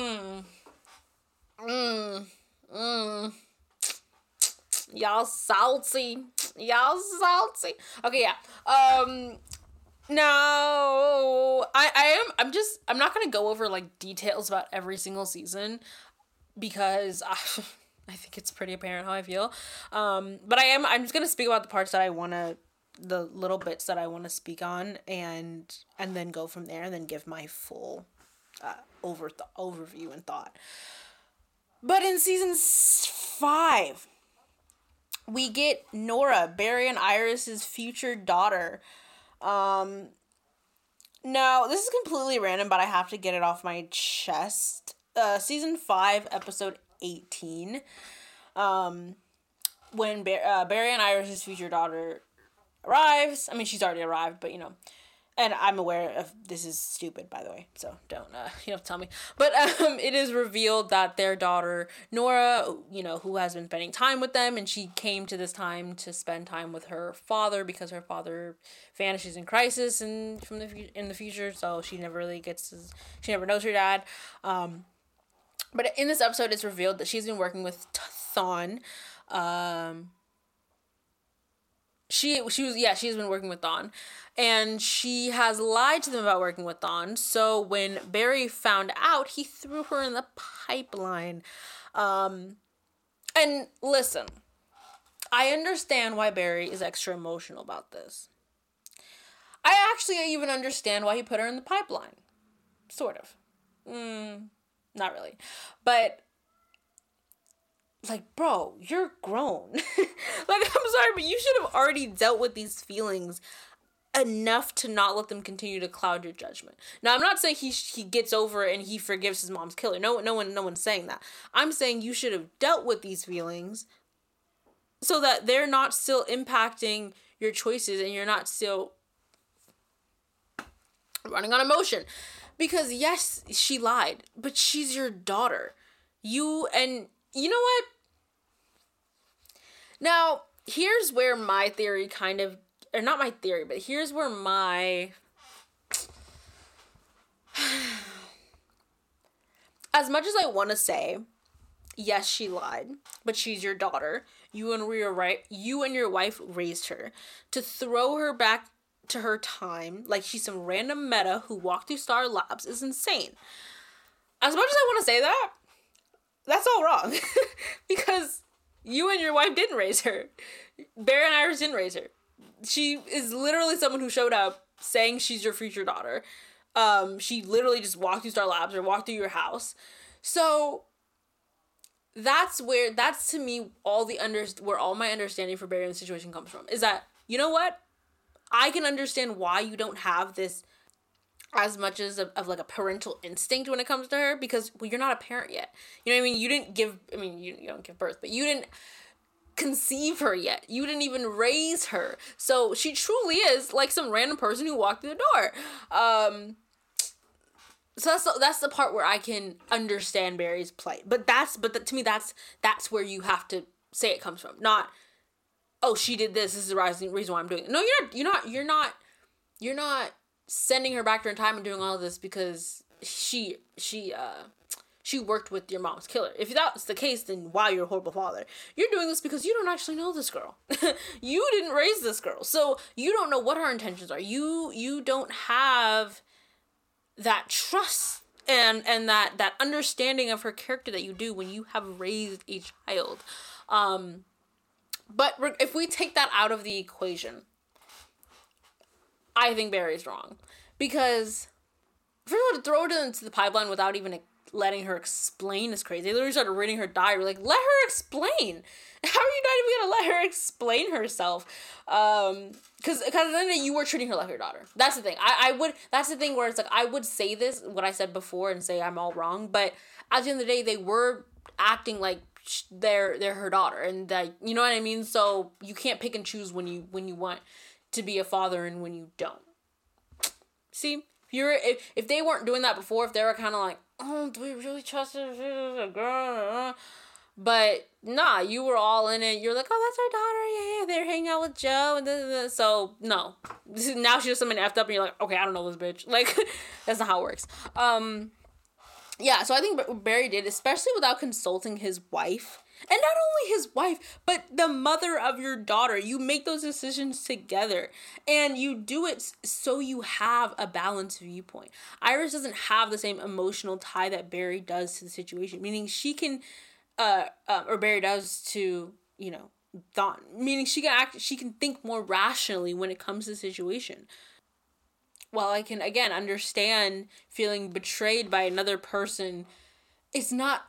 Y'all salty. Okay, yeah. No, I'm not gonna go over, like, details about every single season, because I think it's pretty apparent how I feel. But I'm just gonna speak about the parts that the little bits that I want to speak on, and then go from there, and then give my full overview and thought. But in season 5, we get Nora, Barry and Iris's future daughter. Now, this is completely random, but I have to get it off my chest. Season 5, episode 18. When Barry and Iris's future daughter arrives. I mean, she's already arrived, but, you know. And I'm aware of this is stupid, by the way, so don't tell me. But it is revealed that their daughter Nora, you know, who has been spending time with them, and she came to this time to spend time with her father because her father vanishes in crisis in the future, so she never knows her dad. But in this episode, it's revealed that she's been working with Thawne. She's been working with Thawne, and she has lied to them about working with Thawne. So when Barry found out, he threw her in the pipeline. And listen, I understand why Barry is extra emotional about this. I actually even understand why he put her in the pipeline. Sort of. Not really. But, like, bro, you're grown. Like, I'm sorry, but you should have already dealt with these feelings enough to not let them continue to cloud your judgment. Now, I'm not saying he gets over it and he forgives his mom's killer. No one's saying that. I'm saying you should have dealt with these feelings so that they're not still impacting your choices and you're not still running on emotion. Because yes, she lied, but she's your daughter. You know what? Now, here's where my theory kind of, or not my theory, but here's where my, as much as I want to say, yes, she lied, but she's your daughter. You and your wife raised her. To throw her back to her time like she's some random meta who walked through Star Labs is insane. As much as I want to say that, that's all wrong. Because you and your wife didn't raise her. Barry and Iris didn't raise her. She is literally someone who showed up saying she's your future daughter. She literally just walked through Star Labs or walked through your house. So that's to me where all my understanding for Barry in the situation comes from. Is that, you know what? I can understand why you don't have this as much as of like a parental instinct when it comes to her, because, well, you're not a parent yet. You know what I mean? You don't give birth, but you didn't conceive her yet. You didn't even raise her. So she truly is like some random person who walked through the door. So that's the part where I can understand Barry's plight. But to me, that's where you have to say it comes from. Not, oh, she did this. This is the reason why I'm doing it. No, you're not sending her back during time and doing all of this because she worked with your mom's killer. If that's the case, then wow, you're a horrible father. You're doing this because you don't actually know this girl. You didn't raise this girl. So you don't know what her intentions are. You don't have that trust and that understanding of her character that you do when you have raised a child. But if we take that out of the equation, I think Barry's wrong. Because, first of all, to throw it into the pipeline without even letting her explain is crazy. They literally started reading her diary. Like, let her explain. How are you not even going to let her explain herself? Because at the end of the day, you were treating her like your daughter. That's the thing. That's the thing where it's like, I would say this, what I said before, and say I'm all wrong. But at the end of the day, they were acting like they're her daughter, and that, you know what I mean. So you can't pick and choose when you want to be a father and when you don't. See, if they weren't doing that before, if they were kind of like, oh, do we really trust her, girl? But nah, you were all in it. You're like, oh, that's our daughter. Yeah, they're hanging out with Joe and this. So no, now she does something effed up, and you're like, okay, I don't know this bitch. Like, that's not how it works. Yeah, so I think what Barry did, especially without consulting his wife, and not only his wife, but the mother of your daughter. You make those decisions together, and you do it so you have a balanced viewpoint. Iris doesn't have the same emotional tie that Barry does to the situation, meaning she can, or Barry does to, Dawn, meaning she can think more rationally when it comes to the situation. While I can, again, understand feeling betrayed by another person, it's not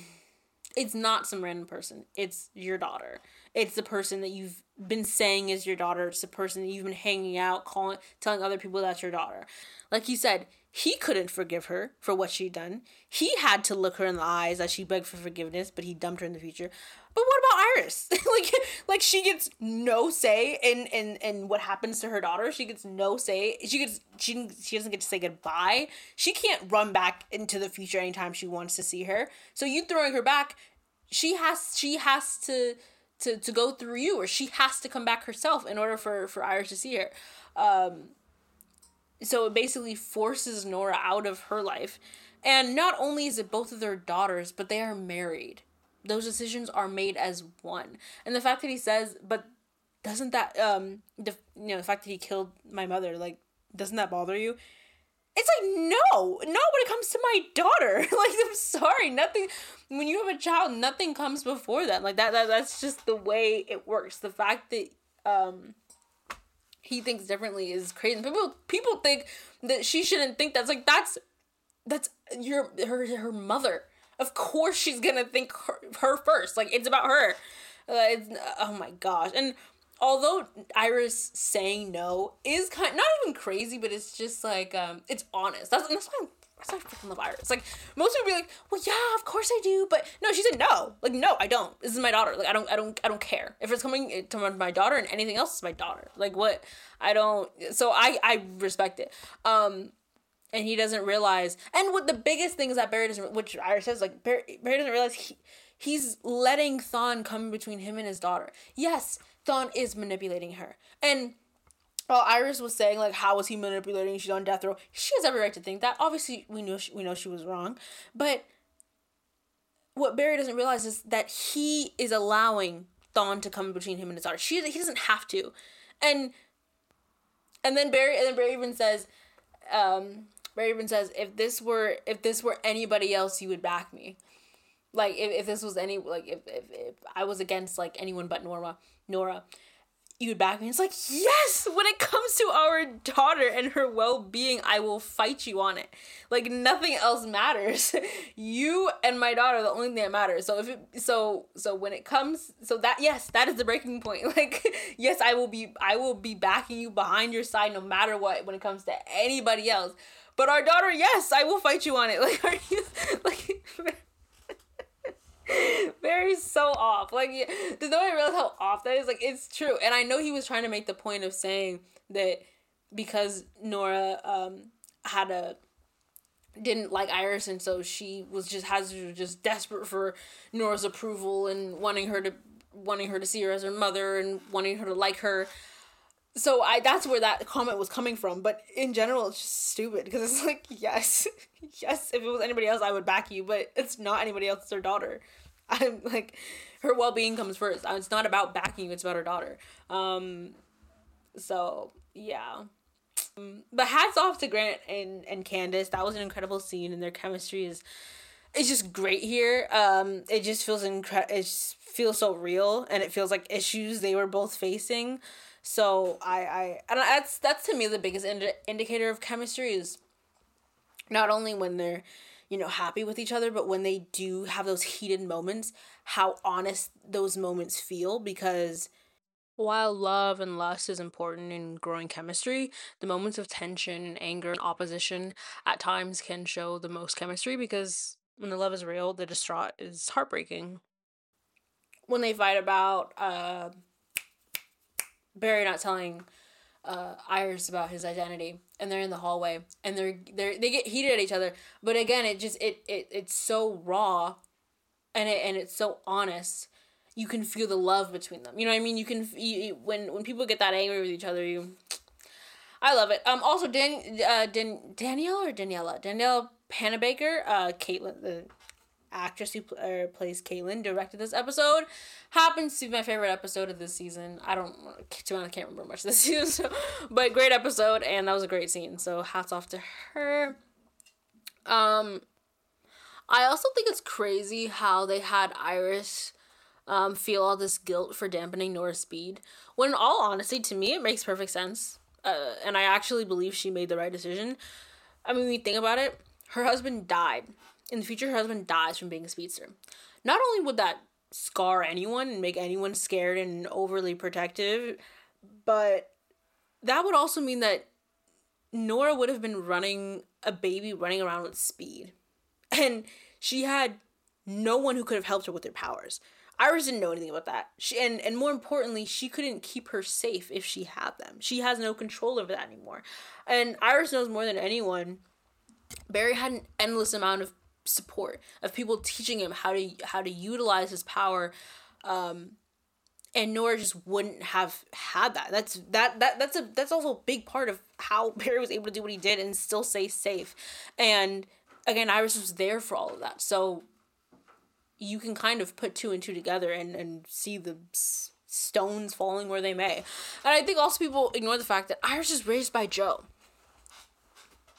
some random person. It's your daughter. It's the person that you've been saying is your daughter. It's the person that you've been hanging out, telling other people that's your daughter. Like you said, he couldn't forgive her for what she'd done. He had to look her in the eyes as she begged for forgiveness, but he dumped her in the future. But what about Iris? like she gets no say in what happens to her daughter. She gets no say. She doesn't get to say goodbye. She can't run back into the future anytime she wants to see her. So you throwing her back, she has to go through you, or she has to come back herself in order for Iris to see her. So it basically forces Nora out of her life. And not only is it both of their daughters, but they are married. Those decisions are made as one. And the fact that he says, but doesn't that, the fact that he killed my mother, like, doesn't that bother you? It's like, no, not when it comes to my daughter. Like, I'm sorry, nothing, when you have a child, nothing comes before that. Like, that's just the way it works. The fact that, he thinks differently is crazy. People think that she shouldn't think that's, like, that's her mother. Of course she's gonna think her first. Like, it's about her. Oh my gosh. And although Iris saying no is not even crazy, but it's just like, it's honest. That's why I freaking love Iris. Like, most people be like, well, yeah, of course I do, but no, she said no. Like, no, I don't. This is my daughter. Like, I don't care if it's coming to my daughter, and anything else is my daughter. Like, what? I don't. So I respect it. And he doesn't realize. And what the biggest thing is that Barry doesn't, which Iris says, like, Barry doesn't realize he's letting Thawne come between him and his daughter. Yes, Thawne is manipulating her. And while Iris was saying, like, how was he manipulating? She's on death row. She has every right to think that. Obviously, we know she was wrong. But what Barry doesn't realize is that he is allowing Thawne to come between him and his daughter. He doesn't have to. And then Barry even says, if this were anybody else, you would back me. Like, if this was any, like, if I was against, like, anyone but Nora, you would back me. It's like, yes, when it comes to our daughter and her well-being, I will fight you on it. Like, nothing else matters. You and my daughter are the only thing that matters. So when it comes, that is the breaking point. Like, yes, I will be backing you behind your side no matter what when it comes to anybody else. But our daughter, yes, I will fight you on it. Like, are you, like, Barry's so off. Like, there's no way to realize how off that is. Like, it's true. And I know he was trying to make the point of saying that because Nora didn't like Iris, and so she was just desperate for Nora's approval and wanting her to see her as her mother and wanting her to like her. So that's where that comment was coming from. But in general, it's just stupid because it's like, yes, if it was anybody else, I would back you, but it's not anybody else. It's her daughter. I'm like, her well-being comes first. It's not about backing you. It's about her daughter. So yeah. But hats off to Grant and Candace. That was an incredible scene, and their chemistry is just great here. It just feels it feels so real, and it feels like issues they were both facing. So and that's to me the biggest indicator of chemistry is not only when they're, happy with each other, but when they do have those heated moments, how honest those moments feel. Because while love and lust is important in growing chemistry, the moments of tension, anger, and opposition at times can show the most chemistry, because when the love is real, the distraught is heartbreaking. When they fight about Barry not telling Iris about his identity, and they're in the hallway, and they get heated at each other, but again, it's so raw, and it's so honest. You can feel the love between them. You know what I mean? You can when people get that angry with each other, I love it. Also, Danielle Panabaker, Caitlin, the actress who plays Caitlin, directed this episode. Happens to be my favorite episode of this season. I can't remember much of this season, but great episode, and that was a great scene. So hats off to her. I also think it's crazy how they had Iris feel all this guilt for dampening Nora's speed, when in all honesty, to me, it makes perfect sense. And I actually believe she made the right decision. I mean, when you think about it, her husband died. In the future, her husband dies from being a speedster. Not only would that scar anyone and make anyone scared and overly protective, but that would also mean that Nora would have been running around with speed. And she had no one who could have helped her with their powers. Iris didn't know anything about that. And more importantly, she couldn't keep her safe if she had them. She has no control over that anymore. And Iris knows more than anyone. Barry had an endless amount of support, of people teaching him how to utilize his power, and Nora just wouldn't have had that. That's also a big part of how Barry was able to do what he did and still stay safe. And again, Iris was there for all of that. So you can kind of put two and two together and see the stones falling where they may. And I think also people ignore the fact that Iris is raised by Joe.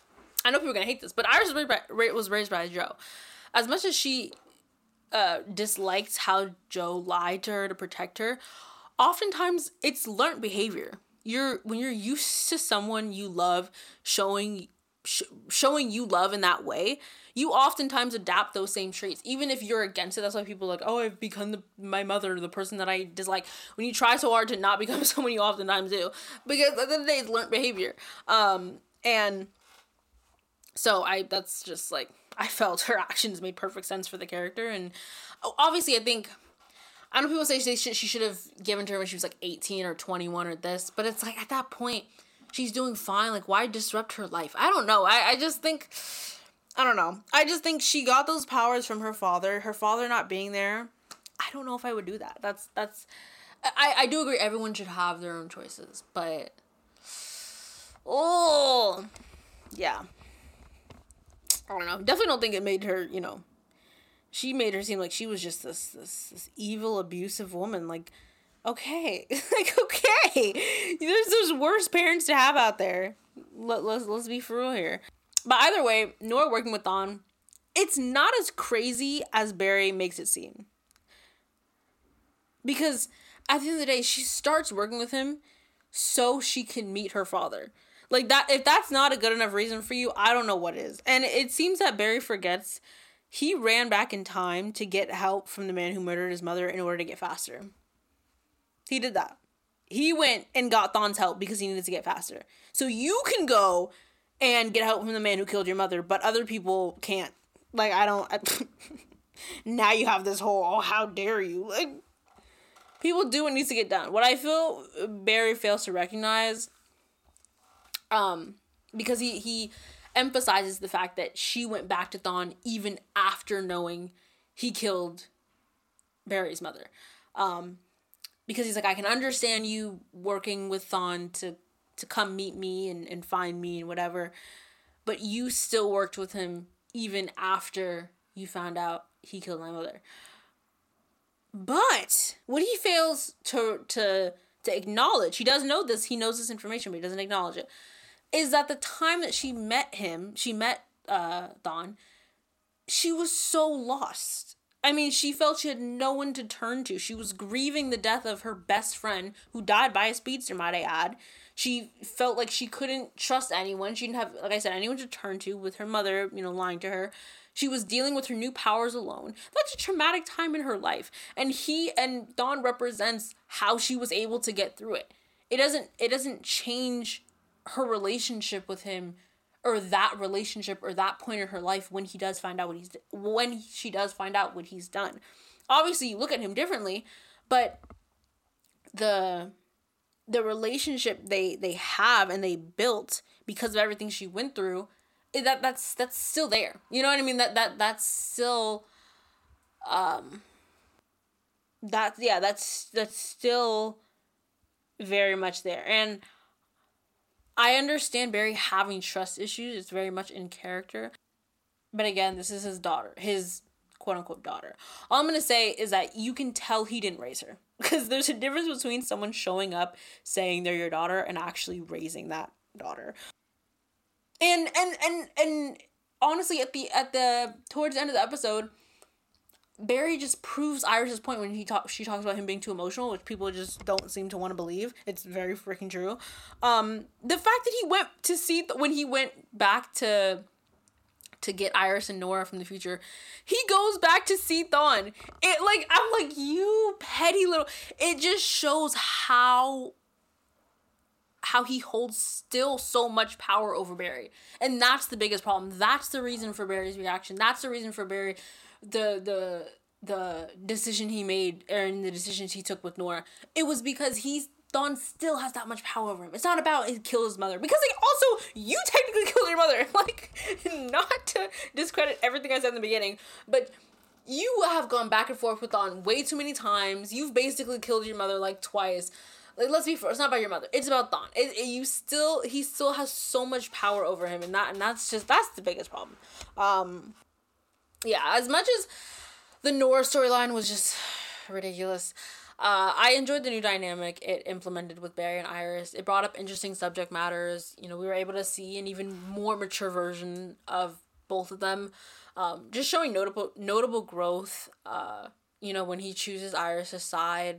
I know people are gonna hate this, but Iris was raised by Joe. As much as she disliked how Joe lied to her to protect her, oftentimes it's learned behavior. When you're used to someone you love showing you love in that way, you oftentimes adapt those same traits, even if you're against it. That's why people are like, oh, I've become my mother, the person that I dislike. When you try so hard to not become someone, you oftentimes do, because at the end of the day, it's learned behavior. And so that's just like, I felt her actions made perfect sense for the character. And obviously, I know people say she should have given to her when she was like 18 or 21 or this, but it's like, at that point, she's doing fine. Like, why disrupt her life? I don't know. I just think, I don't know. I just think she got those powers from her father. Her father not being there, I don't know if I would do that. I do agree everyone should have their own choices, but, oh, yeah. I don't know. Definitely don't think it made her, she made her seem like she was just this evil, abusive woman. Like, okay. Like, okay. There's worse parents to have out there. Let's be for real here. But either way, Nora working with Thawne, it's not as crazy as Barry makes it seem. Because at the end of the day, she starts working with him so she can meet her father. Like, that, if that's not a good enough reason for you, I don't know what is. And it seems that Barry forgets he ran back in time to get help from the man who murdered his mother in order to get faster. He did that. He went and got Thawne's help because he needed to get faster. So you can go and get help from the man who killed your mother, but other people can't. Like, now you have this whole, oh, how dare you. Like, people do what needs to get done. What I feel Barry fails to recognize, because he emphasizes the fact that she went back to Thawne even after knowing he killed Barry's mother. Because he's like, I can understand you working with Thawne to come meet me and find me and whatever, but you still worked with him even after you found out he killed my mother. But what he fails to acknowledge, he does know this, he knows this information, but he doesn't acknowledge it, is that the time that she met Thawne, she was so lost. I mean, she felt she had no one to turn to. She was grieving the death of her best friend, who died by a speedster, might I add. She felt like she couldn't trust anyone. She didn't have, like I said, anyone to turn to, with her mother, lying to her. She was dealing with her new powers alone. That's a traumatic time in her life. And Thawne represents how she was able to get through it. It doesn't change her relationship with him, or that relationship, or that point in her life when she does find out what he's done. Obviously, you look at him differently, but the relationship they have and they built because of everything she went through, that's still there. You know what I mean? That's still that's still very much there. And I understand Barry having trust issues. It's very much in character. But again, this is his daughter. His quote-unquote daughter. All I'm going to say is that you can tell he didn't raise her. Because there's a difference between someone showing up, saying they're your daughter, and actually raising that daughter. And honestly, towards the end of the episode, Barry just proves Iris's point when she talks about him being too emotional, which people just don't seem to want to believe. It's very freaking true. The fact that he went to see, when he went back to get Iris and Nora from the future, he goes back to see Thawne. I'm like, you petty little, it just shows how he holds still so much power over Barry. And that's the biggest problem. That's the reason for Barry's reaction. That's the reason for Barry, the decision he made, and the decisions he took with Nora. It was because Thawne still has that much power over him. It's not about he killed his mother. Because also, you technically killed your mother. Not to discredit everything I said in the beginning, but you have gone back and forth with Thawne way too many times. You've basically killed your mother twice. Let's be fair, it's not about your mother. It's about Thawne. He still has so much power over him, and that's the biggest problem. Yeah, as much as the Nora storyline was just ridiculous, I enjoyed the new dynamic it implemented with Barry and Iris. It brought up interesting subject matters. You know, we were able to see an even more mature version of both of them. Just showing notable growth. You know, when he chooses Iris' side,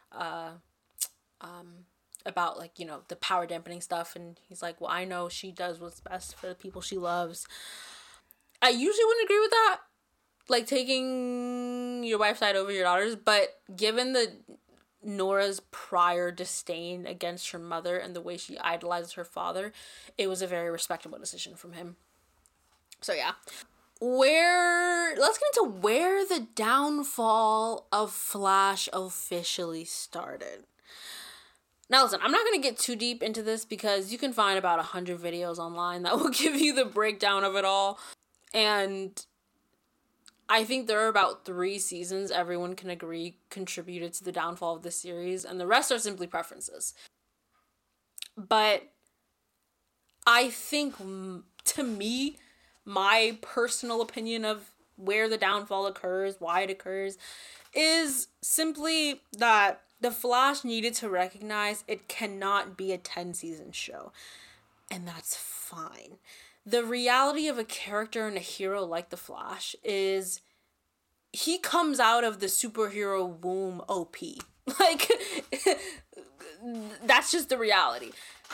about, like, you know, the power dampening stuff, and he's like, well, I know she does what's best for the people she loves. I usually wouldn't agree with that, like taking your wife's side over your daughter's, but given the Nora's prior disdain against her mother and the way she idolizes her father, it was a very respectable decision from him. So yeah. Let's get into where the downfall of Flash officially started. Now listen, I'm not going to get too deep into this because you can find about 100 videos online that will give you the breakdown of it all. And I think there are about 3 seasons everyone can agree contributed to the downfall of this series, and the rest are simply preferences. But I think, to me, my personal opinion of where the downfall occurs, why it occurs, is simply that The Flash needed to recognize it cannot be a 10-season show. And that's fine. The reality of a character and a hero like The Flash is he comes out of the superhero womb OP. Like, that's just the reality.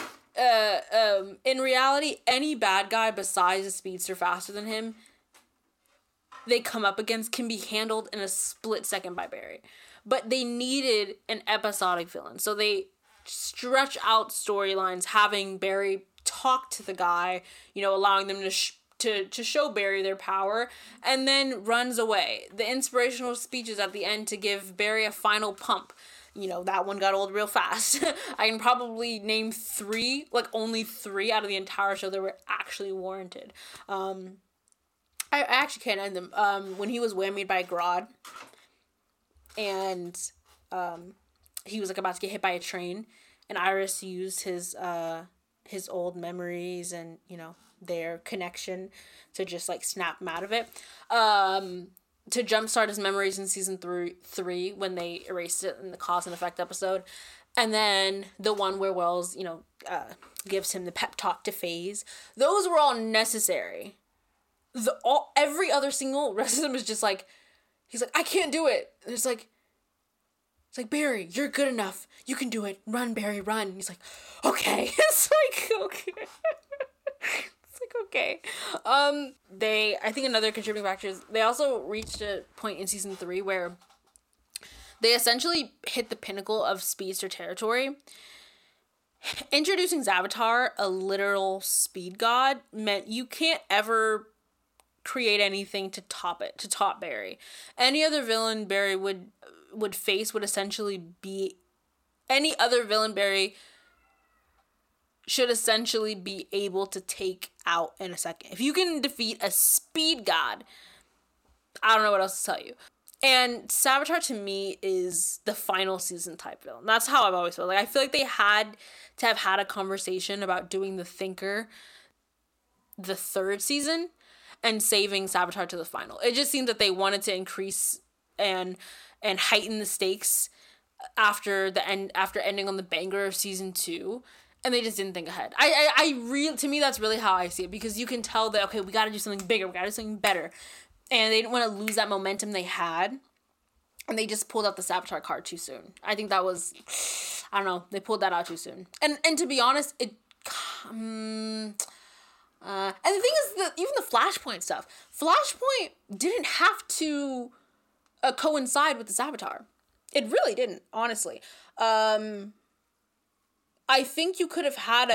In reality, any bad guy besides a speedster faster than him they come up against can be handled in a split second by Barry. But they needed an episodic villain. So they stretch out storylines, having Barry talk to the guy, you know, allowing them to show Barry their power, and then runs away. The inspirational speeches at the end to give Barry a final pump. You know, that one got old real fast. I can probably name 3, like only 3 out of the entire show that were actually warranted. I actually can't end them. When he was whammied by Grodd, and he was like about to get hit by a train, and Iris used his old memories and, you know, their connection to just like snap him out of it. To jumpstart his memories in season 3 when they erased it in the cause and effect episode. And then the one where Wells, you know, gives him the pep talk to Phase. Those were all necessary. Every other single rest of them is just like, he's like, I can't do it. And it's like Barry, you're good enough. You can do it. Run, Barry, run. And he's like, okay. It's like, okay. It's like, okay. I think another contributing factor is they also reached a point in season 3 where they essentially hit the pinnacle of speedster territory. Introducing Zavatar, a literal speed god, meant you can't ever create anything to top Barry. Any other villain Barry would face would essentially be any other villain Barry should essentially be able to take out in a second. If you can defeat a speed god, I don't know what else to tell you. And Savitar to me is the final season type villain. That's how I've always felt. Like, I feel like they had to have had a conversation about doing the Thinker the 3rd season and saving Savitar to the final. It just seemed that they wanted to increase and heighten the stakes after ending on the banger of season 2, and they just didn't think ahead. To me, that's really how I see it, because you can tell that, okay, we got to do something bigger, we got to do something better, and they didn't want to lose that momentum they had, and they just pulled out the Savitar card too soon. I think that was, I don't know, they pulled that out too soon. And to be honest, and the thing is that even the Flashpoint stuff, Flashpoint didn't have to coincide with the Savitar. It really didn't, honestly. I think you could have had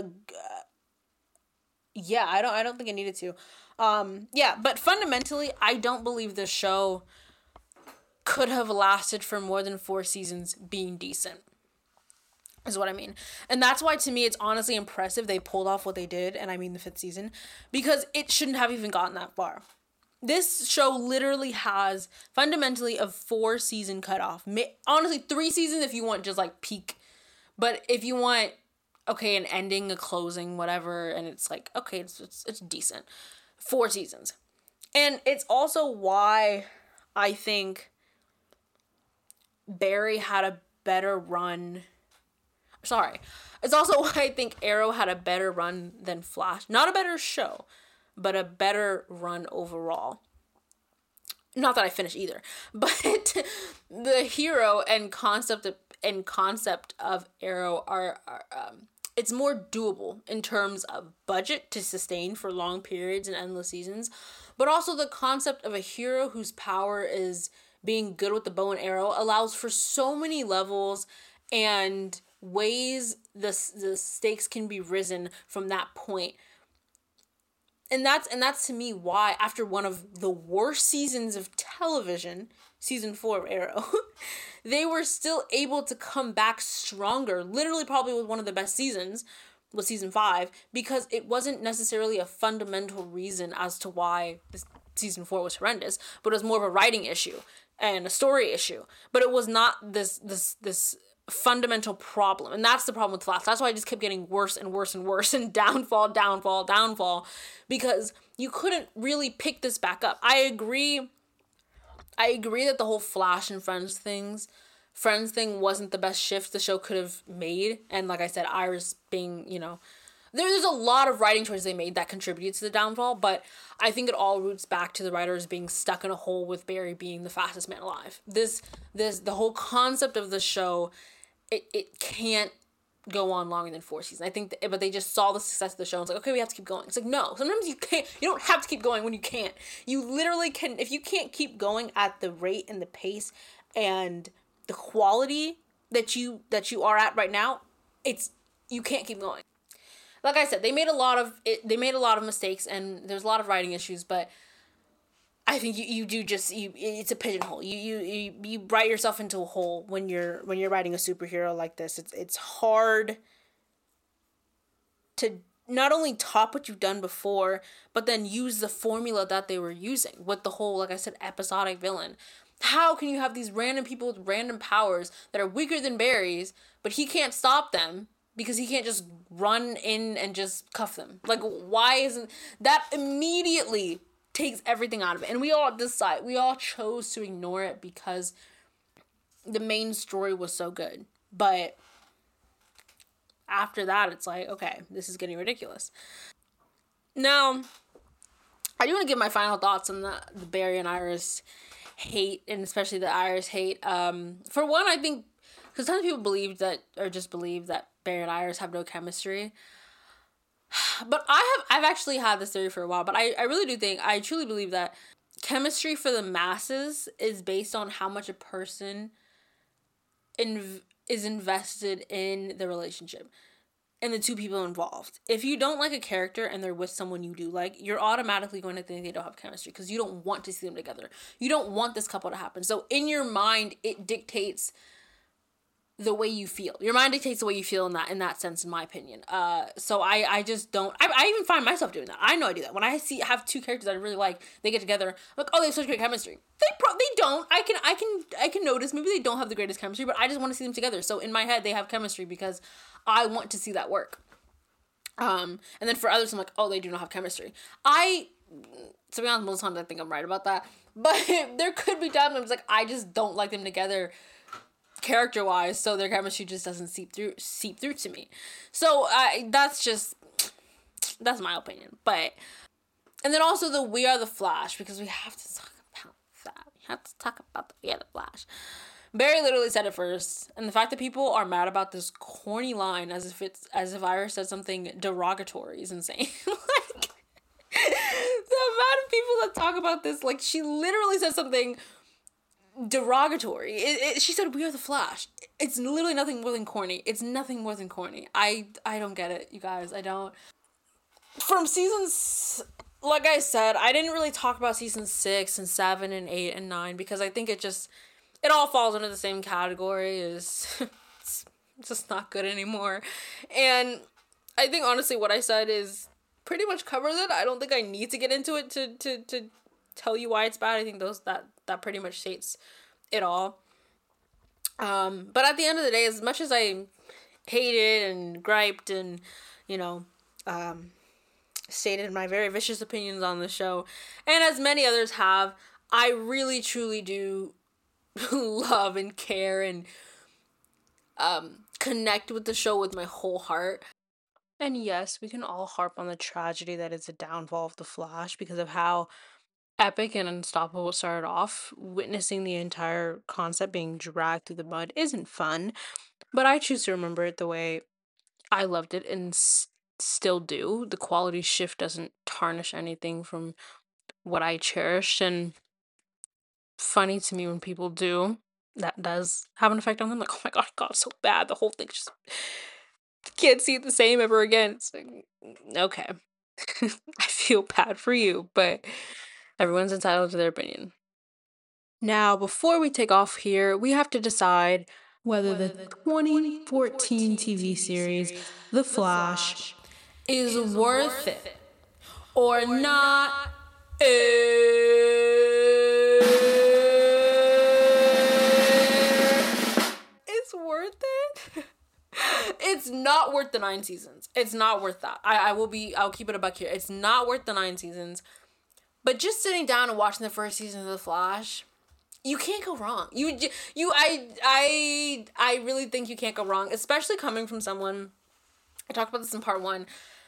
I don't think it needed to. But fundamentally, I don't believe the show could have lasted for more than 4 seasons being decent. Is what I mean. And that's why, to me, it's honestly impressive they pulled off what they did, and I mean the 5th season, because it shouldn't have even gotten that far. This show literally has fundamentally a 4-season cutoff. Honestly, 3 seasons if you want just like peak. But if you want, okay, an ending, a closing, whatever, and it's like, okay, it's decent. 4 seasons. And it's also why I think Barry had a better run. Sorry. It's also why I think Arrow had a better run than Flash. Not a better show, but a better run overall. Not that I finished either, but the hero and concept of Arrow are it's more doable in terms of budget to sustain for long periods and endless seasons, but also the concept of a hero whose power is being good with the bow and arrow allows for so many levels and ways the stakes can be risen from that point. And that's to me why, after one of the worst seasons of television, season 4 of Arrow, they were still able to come back stronger, literally probably with one of the best seasons, was season 5, because it wasn't necessarily a fundamental reason as to why this season 4 was horrendous, but it was more of a writing issue and a story issue. But it was not this fundamental problem, and that's the problem with Flash. That's why I just kept getting worse and worse and worse, and downfall, because you couldn't really pick this back up. I agree that the whole Flash and Friends thing wasn't the best shift the show could have made, and like I said, Iris being, there's a lot of writing choices they made that contributed to the downfall, but I think it all roots back to the writers being stuck in a hole with Barry being the fastest man alive. The whole concept of the show, it can't go on longer than 4 seasons. I think, but they just saw the success of the show and it's like, okay, we have to keep going. It's like, no, sometimes you don't have to keep going when you can't. You literally can, if you can't keep going at the rate and the pace and the quality that you are at right now, you can't keep going. Like I said, they made a lot of mistakes and there's a lot of writing issues, but I think it's a pigeonhole. You write yourself into a hole when you're writing a superhero like this. It's hard to not only top what you've done before, but then use the formula that they were using with the whole, like I said, episodic villain. How can you have these random people with random powers that are weaker than Barry's, but he can't stop them because he can't just run in and just cuff them? Like, why isn't that immediately takes everything out of it? And we all chose to ignore it because the main story was so good. But after that, it's like, okay, this is getting ridiculous. Now, I do want to give my final thoughts on the Barry and Iris hate, and especially the Iris hate. For one, I think, because some people believe that Barry and Iris have no chemistry. But I've actually had this theory for a while, but I truly believe that chemistry for the masses is based on how much a person is invested in the relationship and the two people involved. If you don't like a character and they're with someone you do like, you're automatically going to think they don't have chemistry because you don't want to see them together. You don't want this couple to happen. So in your mind, it dictates the way you feel. Your mind dictates the way you feel in that sense, in my opinion. So I just don't. I even find myself doing that. I know I do that. When I have two characters that I really like, they get together. I'm like, oh, they have such great chemistry. They don't. I can notice maybe they don't have the greatest chemistry, but I just want to see them together. So in my head, they have chemistry because I want to see that work. And then for others, I'm like, oh, they do not have chemistry. To be honest, most times I think I'm right about that. But there could be times when it's like I just don't like them together character-wise, so their chemistry just doesn't seep through to me. So that's my opinion. But, and then also the We Are the Flash, because we have to talk about that. We have to talk about the We Are the Flash. Barry literally said it first, and the fact that people are mad about this corny line as if Iris said something derogatory is insane. Like, the amount of people that talk about this, like, she literally said something derogatory. She said, "We are the Flash." It's literally nothing more than corny. It's nothing more than corny. I don't get it, you guys. I don't. From seasons, like I said, I didn't really talk about season 6 and 7 and 8 and 9 because I think it all falls under the same category. It's just not good anymore. And I think honestly what I said is pretty much covers it. I don't think I need to get into it to tell you why it's bad. I think that pretty much states it all. But at the end of the day, as much as I hated and griped and, stated my very vicious opinions on the show, and as many others have, I really truly do love and care and connect with the show with my whole heart. And yes, we can all harp on the tragedy that is the downfall of The Flash because of how epic and unstoppable it started off. Witnessing the entire concept being dragged through the mud isn't fun, but I choose to remember it the way I loved it and still do. The quality shift doesn't tarnish anything from what I cherished, and funny to me when people do. That does have an effect on them. Like, oh my god, God, so bad. The whole thing just can't see it the same ever again. It's like, okay. I feel bad for you, but everyone's entitled to their opinion. Now, before we take off here, we have to decide whether the 2014 TV series, The Flash, is worth it or not. It's worth it. It's not worth the 9 seasons. It's not worth that. I'll keep it a buck here. It's not worth the 9 seasons. But just sitting down and watching the first season of The Flash, you can't go wrong. I really think you can't go wrong, especially coming from someone. I talked about this in part 1.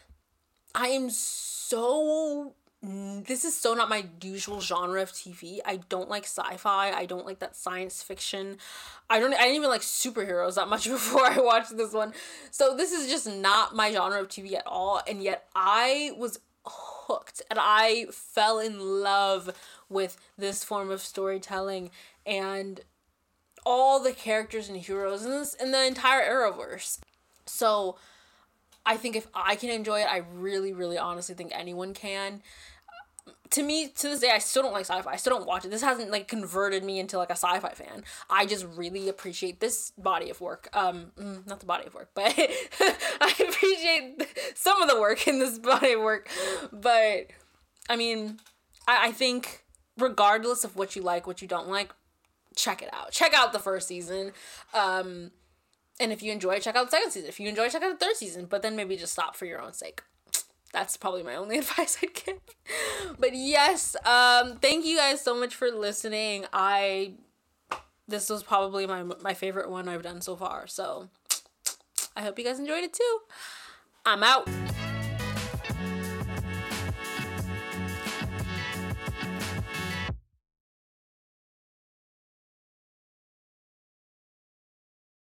This is so not my usual genre of TV. I don't like sci-fi. I don't like that science fiction. I didn't even like superheroes that much before I watched this one. So this is just not my genre of TV at all. And yet I was hooked and I fell in love with this form of storytelling and all the characters and heroes in the entire Arrowverse. So I think if I can enjoy it, I really, really honestly think anyone can. To me, to this day, I still don't like sci-fi. I still don't watch it. This hasn't like converted me into like a sci-fi fan. I just really appreciate this body of work. Not the body of work, but I appreciate some of the work in this body of work. But I mean, I think regardless of what you like, what you don't like, check it out. Check out the first season. And if you enjoy it, check out the second season. If you enjoy it, check out the third season. But then maybe just stop for your own sake. That's probably my only advice I'd give. But yes, thank you guys so much for listening. This was probably my favorite one I've done so far. So I hope you guys enjoyed it too. I'm out.